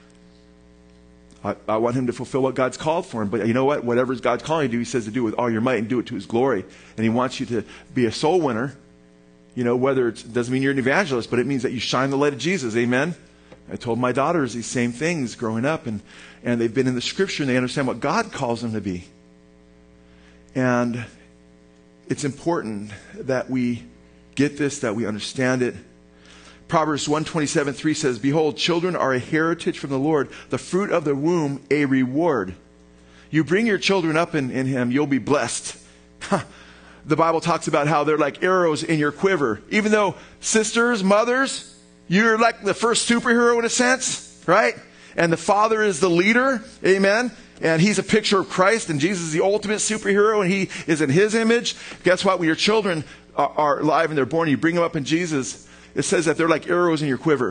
I, I want him to fulfill what God's called for him. But you know what? Whatever God's calling you to do, He says to do with all your might and do it to His glory. And He wants you to be a soul winner. You know, whether it doesn't mean you're an evangelist, but it means that you shine the light of Jesus. Amen? I told my daughters these same things growing up, and, and they've been in the Scripture, and they understand what God calls them to be. And it's important that we get this, that we understand it. Proverbs one twenty-seven three says, behold, children are a heritage from the Lord, the fruit of the womb a reward. You bring your children up in, in him, you'll be blessed. The Bible talks about how they're like arrows in your quiver. Even though sisters, mothers, you're like the first superhero in a sense, right? And the father is the leader, amen? And he's a picture of Christ, and Jesus is the ultimate superhero, and he is in his image. Guess what? When your children are, are alive and they're born, you bring them up in Jesus, it says that they're like arrows in your quiver.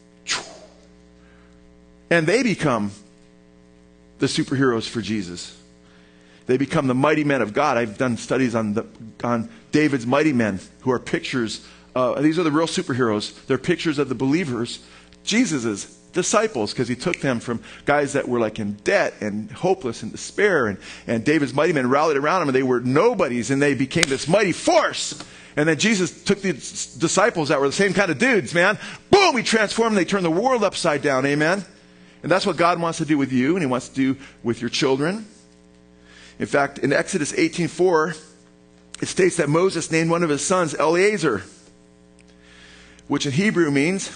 And they become the superheroes for Jesus. They become the mighty men of God. I've done studies on the on David's mighty men, who are pictures. Uh, these are the real superheroes. They're pictures of the believers, Jesus's disciples, because he took them from guys that were like in debt and hopeless and despair. And, and David's mighty men rallied around him, and they were nobodies, and they became this mighty force. And then Jesus took these disciples that were the same kind of dudes, man. Boom, he transformed them. They turned the world upside down, amen? And that's what God wants to do with you, and he wants to do with your children. In fact, in Exodus eighteen four, it states that Moses named one of his sons Eleazar, which in Hebrew means,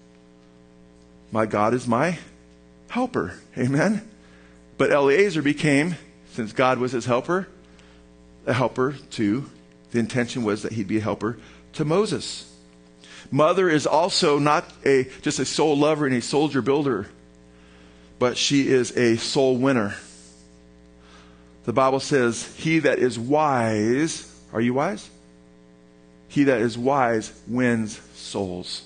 my God is my helper. Amen? But Eleazar became, since God was his helper, a helper to, the intention was that he'd be a helper to Moses. Mother is also not a just a soul lover and a soldier builder, but she is a soul winner. The Bible says, he that is wise, are you wise? He that is wise wins souls.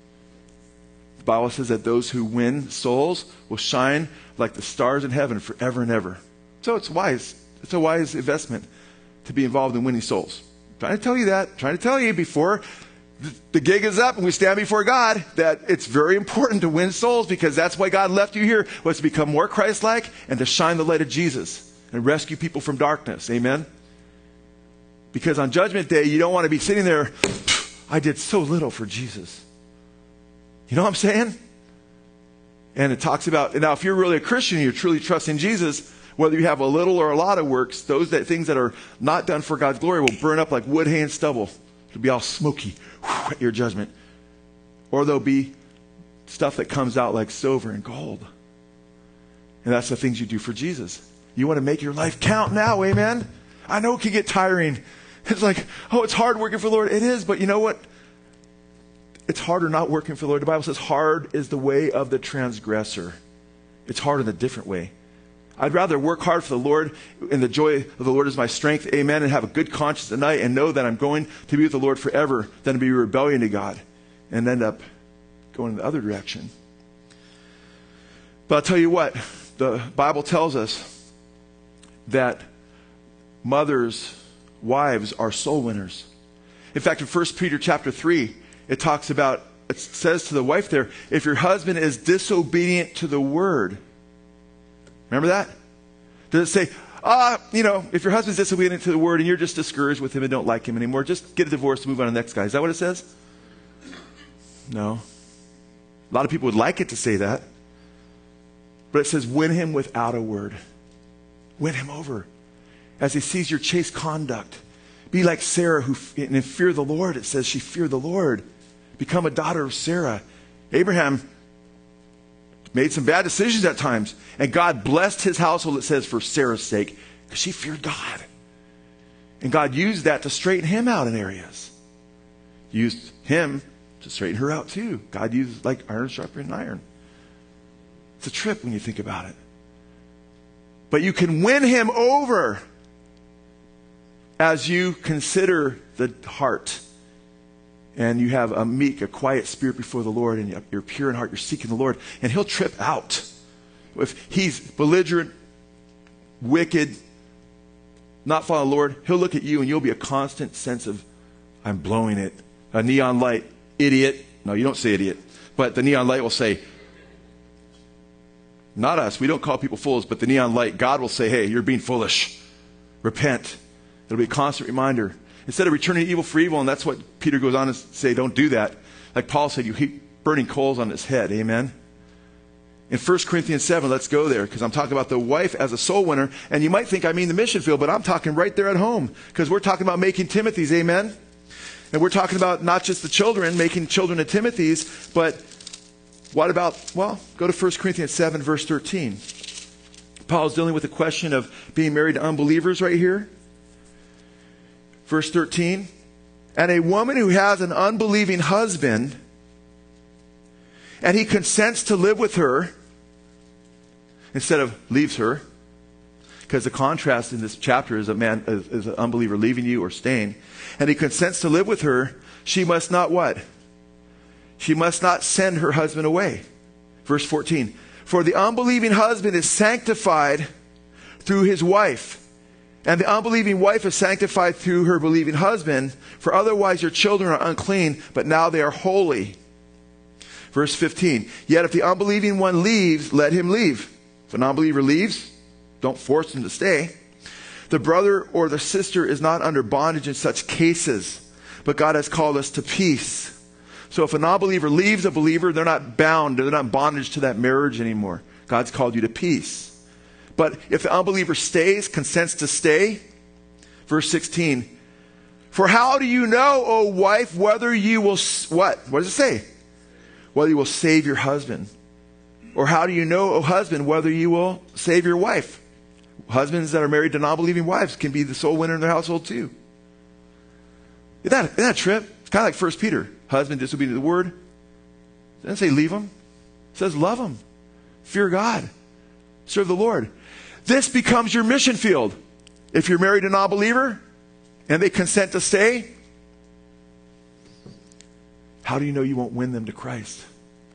The Bible says that those who win souls will shine like the stars in heaven forever and ever. So it's wise. It's a wise investment to be involved in winning souls. I'm trying to tell you that. I'm trying to tell you before the gig is up and we stand before God that it's very important to win souls, because that's why God left you here, was to become more Christ-like and to shine the light of Jesus and rescue people from darkness. Amen? Because on Judgment Day, you don't want to be sitting there, I did so little for Jesus. You know what I'm saying? And it talks about, now if you're really a Christian and you're truly trusting Jesus, whether you have a little or a lot of works, those that things that are not done for God's glory will burn up like wood, hay, and stubble. It'll be all smoky at your judgment. Or there'll be stuff that comes out like silver and gold. And that's the things you do for Jesus. You want to make your life count now, amen? I know it can get tiring. It's like, oh, it's hard working for the Lord. It is, but you know what? It's harder not working for the Lord. The Bible says hard is the way of the transgressor. It's hard in a different way. I'd rather work hard for the Lord, and the joy of the Lord is my strength, amen, and have a good conscience at night and know that I'm going to be with the Lord forever, than to be rebellion to God and end up going in the other direction. But I'll tell you what, the Bible tells us that mothers, wives are soul winners. In fact, in First Peter chapter three, it talks about, it says to the wife there, if your husband is disobedient to the word. Remember that? Does it say, ah, you know, if your husband's disobedient to the word and you're just discouraged with him and don't like him anymore, just get a divorce and move on to the next guy. Is that what it says? No. A lot of people would like it to say that. But it says, win him without a word. Win him over. As he sees your chaste conduct. Be like Sarah, who in fear the Lord. It says she feared the Lord. Become a daughter of Sarah. Abraham made some bad decisions at times. And God blessed his household, it says, for Sarah's sake. Because she feared God. And God used that to straighten him out in areas. Used him to straighten her out too. God used like iron sharpening iron. It's a trip when you think about it. But you can win him over as you consider the heart. And you have a meek, a quiet spirit before the Lord, and you're pure in heart, you're seeking the Lord, and he'll trip out. If he's belligerent, wicked, not following the Lord, he'll look at you and you'll be a constant sense of, I'm blowing it. A neon light, idiot. No, you don't say idiot. But the neon light will say, not us, we don't call people fools, but the neon light, God will say, hey, you're being foolish. Repent. It'll be a constant reminder. Instead of returning evil for evil, and that's what Peter goes on to say, don't do that. Like Paul said, you heap burning coals on his head. Amen? In First Corinthians seven, let's go there, because I'm talking about the wife as a soul winner. And you might think I mean the mission field, but I'm talking right there at home, because we're talking about making Timothy's, amen? And we're talking about not just the children, making children of Timothy's, but what about, well, go to First Corinthians seven, verse thirteen. Paul's dealing with the question of being married to unbelievers right here. Verse thirteen, and a woman who has an unbelieving husband, and he consents to live with her, instead of leaves her, because the contrast in this chapter is a man, is, is an unbeliever leaving you or staying, and he consents to live with her, she must not what? She must not send her husband away. Verse fourteen, for the unbelieving husband is sanctified through his wife, and the unbelieving wife is sanctified through her believing husband, for otherwise your children are unclean, but now they are holy. Verse fifteen, yet if the unbelieving one leaves, let him leave. If an unbeliever leaves, don't force him to stay. The brother or the sister is not under bondage in such cases, but God has called us to peace. So if an unbeliever leaves a believer, they're not bound, they're not bondage to that marriage anymore. God's called you to peace. But if the unbeliever stays, consents to stay, verse sixteen, for how do you know, O wife, whether you will, what? What does it say? Whether you will save your husband. Or how do you know, O husband, whether you will save your wife? Husbands that are married to non-believing wives can be the soul winner in their household too. Isn't that, isn't that a trip? It's kind of like First Peter. Husband disobedient to the word. It doesn't say leave them. It says love them. Fear God. Serve the Lord. This becomes your mission field. If you're married to a non-believer and they consent to stay, how do you know you won't win them to Christ?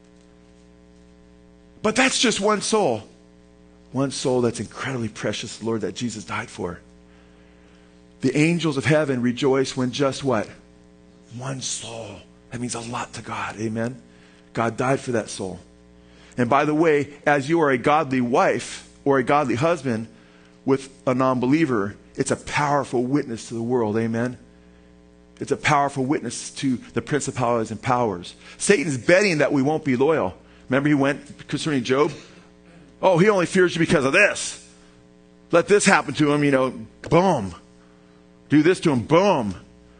But that's just one soul. One soul that's incredibly precious, Lord, that Jesus died for. The angels of heaven rejoice when just what? One soul. That means a lot to God. Amen? God died for that soul. And by the way, as you are a godly wife or a godly husband with a non-believer, it's a powerful witness to the world. Amen? It's a powerful witness to the principalities and powers. Satan's betting that we won't be loyal. Remember he went concerning Job? Oh, he only fears you because of this. Let this happen to him, you know, boom. Do this to him, boom.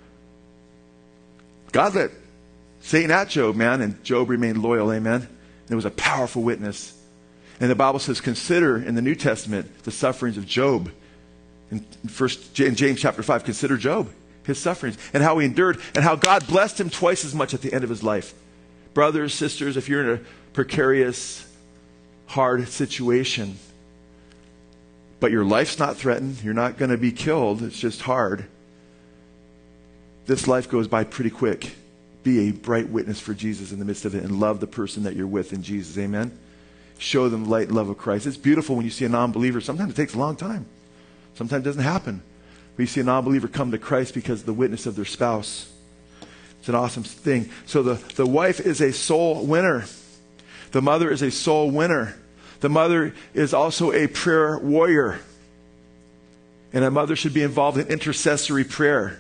God let Satan at Job, man, and Job remained loyal, amen? And it was a powerful witness. And the Bible says, consider in the New Testament the sufferings of Job. In, first, in James chapter five, consider Job, his sufferings, and how he endured, and how God blessed him twice as much at the end of his life. Brothers, sisters, if you're in a precarious, hard situation, but your life's not threatened, you're not going to be killed, it's just hard. This life goes by pretty quick. Be a bright witness for Jesus in the midst of it and love the person that you're with in Jesus. Amen? Show them the light and love of Christ. It's beautiful when you see a non-believer. Sometimes it takes a long time. Sometimes it doesn't happen. But you see a non-believer come to Christ because of the witness of their spouse. It's an awesome thing. So the, the wife is a soul winner. The mother is a soul winner. The mother is also a prayer warrior. And a mother should be involved in intercessory prayer.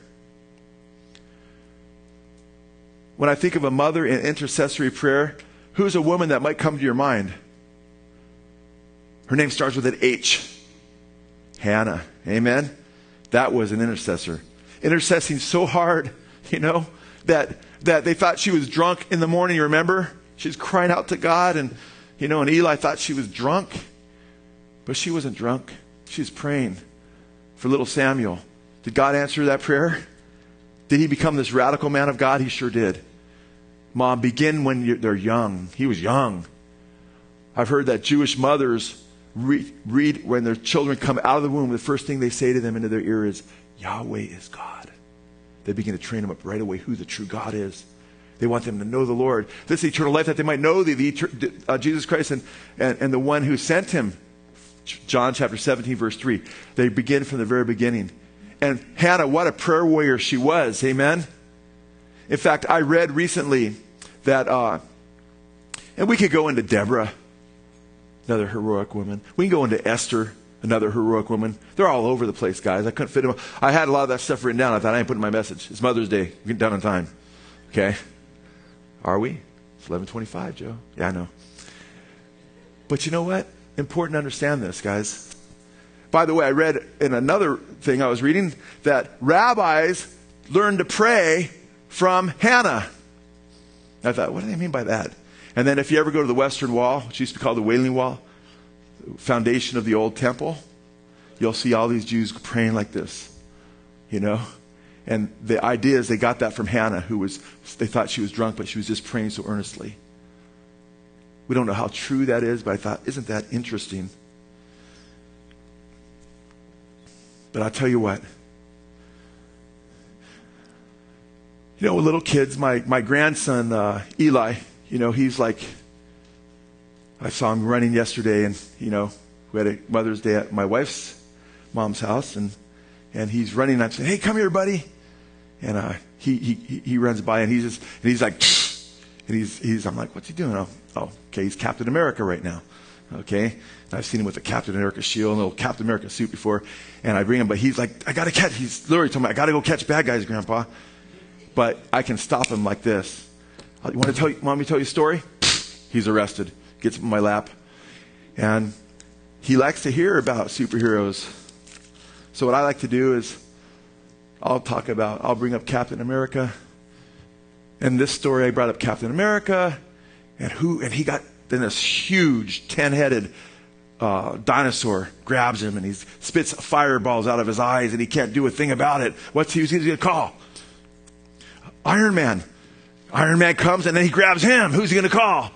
When I think of a mother in intercessory prayer, who's a woman that might come to your mind? Her name starts with an H. Hannah. Amen? That was an intercessor. Intercessing so hard, you know, that, that they thought she was drunk in the morning, you remember? She's crying out to God, and, you know, and Eli thought she was drunk. But she wasn't drunk. She was praying for little Samuel. Did God answer that prayer? Did he become this radical man of God? He sure did. Mom, begin when you're, they're young. He was young. I've heard that Jewish mothers read, read when their children come out of the womb, the first thing they say to them into their ear is, Yahweh is God. They begin to train them up right away who the true God is. They want them to know the Lord. This eternal life that they might know the, the uh, Jesus Christ and, and, and the one who sent him. John chapter seventeen, verse three. They begin from the very beginning. And Hannah, what a prayer warrior she was. Amen? In fact, I read recently that, uh, and we could go into Deborah, another heroic woman. We can go into Esther, another heroic woman. They're all over the place, guys. I couldn't fit them. I had a lot of that stuff written down. I thought I ain't putting my message. It's Mother's Day. We're getting done on time. Okay? Are we? It's eleven twenty-five, Joe. Yeah, I know. But you know what? Important to understand this, guys. By the way, I read in another thing I was reading that rabbis learned to pray from Hannah. I thought, what do they mean by that? And then if you ever go to the Western Wall, which used to be called the Wailing Wall, foundation of the old temple, you'll see all these Jews praying like this, you know? And the idea is they got that from Hannah, who was, they thought she was drunk, but she was just praying so earnestly. We don't know how true that is, but I thought, isn't that interesting? But I'll tell you what. You know, with little kids, my, my grandson, uh, Eli, you know, he's like, I saw him running yesterday, and, you know, we had a Mother's Day at my wife's mom's house, and, and he's running, and I'm saying, hey, come here, buddy. And uh, he, he, he runs by, and he's just, and he's like, and he's, he's, I'm like, what's he doing? Oh, oh, okay, he's Captain America right now. Okay. And I've seen him with a Captain America shield and a little Captain America suit before. And I bring him, but he's like, I got to catch, he's literally told me, I got to go catch bad guys, Grandpa. But I can stop him like this. You want to tell you, want me to tell you a story? He's arrested. Gets up in my lap. And he likes to hear about superheroes. So what I like to do is I'll talk about, I'll bring up Captain America. And this story, I brought up Captain America. And who, and he got, then this huge ten-headed uh, dinosaur grabs him, and he spits fireballs out of his eyes, and he can't do a thing about it. What's he, who's he going to call? Iron Man. Iron Man comes, and then he grabs him. Who's he going to call?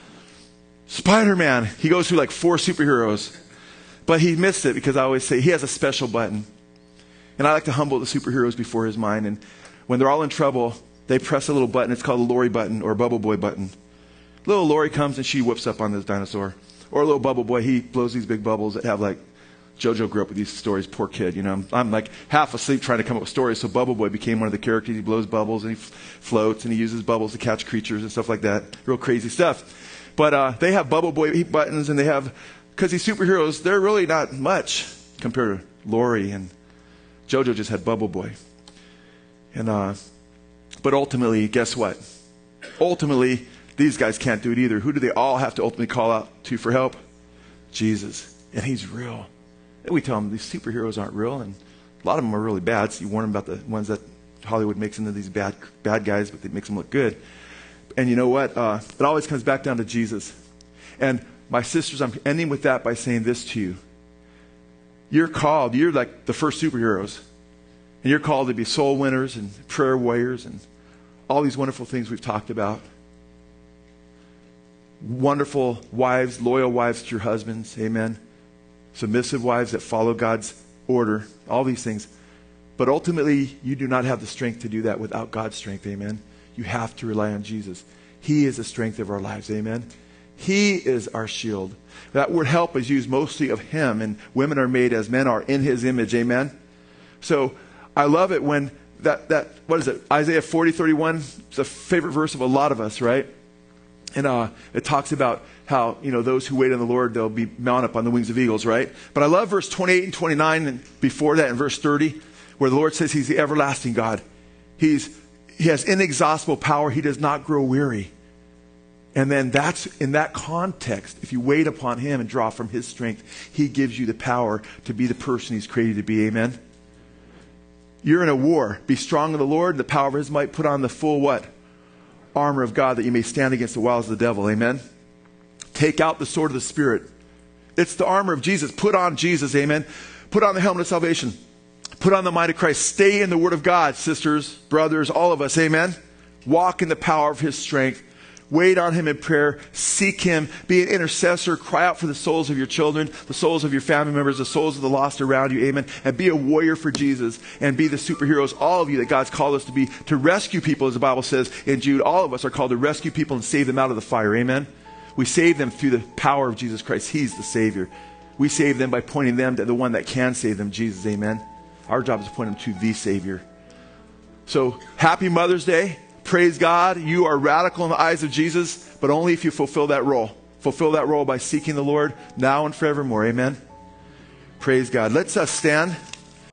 Spider-Man. He goes through like four superheroes. But he missed it because I always say he has a special button. And I like to humble the superheroes before his mind. And when they're all in trouble, they press a little button. It's called a Lori button or Bubble Boy button. Little Lori comes and she whoops up on this dinosaur. Or a little Bubble Boy, he blows these big bubbles that have like, JoJo grew up with these stories, poor kid, you know. I'm, I'm like half asleep trying to come up with stories, so Bubble Boy became one of the characters. He blows bubbles and he f- floats and he uses bubbles to catch creatures and stuff like that. Real crazy stuff. But uh, they have Bubble Boy buttons, and they have, because these superheroes, they're really not much compared to Lori, and JoJo just had Bubble Boy. And uh, but ultimately, guess what? Ultimately, these guys can't do it either. Who do they all have to ultimately call out to for help? Jesus. And he's real. And we tell them these superheroes aren't real, and a lot of them are really bad. So you warn them about the ones that Hollywood makes into these bad bad guys, but they makes them look good. And you know what? Uh, it always comes back down to Jesus. And my sisters, I'm ending with that by saying this to you. You're called, you're like the first superheroes. And you're called to be soul winners and prayer warriors and all these wonderful things we've talked about. Wonderful wives, loyal wives to your husbands. Amen. Submissive wives that follow God's order. All these things. But ultimately, you do not have the strength to do that without God's strength. Amen. You have to rely on Jesus. He is the strength of our lives. Amen. He is our shield. That word help is used mostly of him, and women are made as men are in his image. Amen. So I love it when that, that what is it? Isaiah forty thirty-one. It's a favorite verse of a lot of us, right? And uh, it talks about how, you know, those who wait on the Lord, they'll be mount up on the wings of eagles, right? But I love verse twenty-eight and twenty-nine, and before that in verse thirty, where the Lord says he's the everlasting God. He's He has inexhaustible power. He does not grow weary. And then that's in that context, if you wait upon him and draw from his strength, he gives you the power to be the person he's created to be. Amen. You're in a war. Be strong in the Lord, the power of his might. Put on the full what? Armor of God, that you may stand against the wiles of the devil. Amen. Take out the sword of the Spirit. It's the armor of Jesus. Put on Jesus. Amen. Put on the helmet of salvation. Put on the mind of Christ. Stay in the word of God, sisters, brothers, all of us. Amen. Walk in the power of his strength. Wait on him in prayer. Seek him. Be an intercessor. Cry out for the souls of your children, the souls of your family members, the souls of the lost around you. Amen. And be a warrior for Jesus, and be the superheroes, all of you, that God's called us to be, to rescue people, as the Bible says in Jude. All of us are called to rescue people and save them out of the fire. Amen. We save them through the power of Jesus Christ. He's the Savior. We save them by pointing them to the one that can save them, Jesus. Amen. Our job is to point them to the Savior. So, happy Mother's Day. Praise God. You are radical in the eyes of Jesus, but only if you fulfill that role. Fulfill that role by seeking the Lord now and forevermore. Amen. Praise God. Let's uh, stand.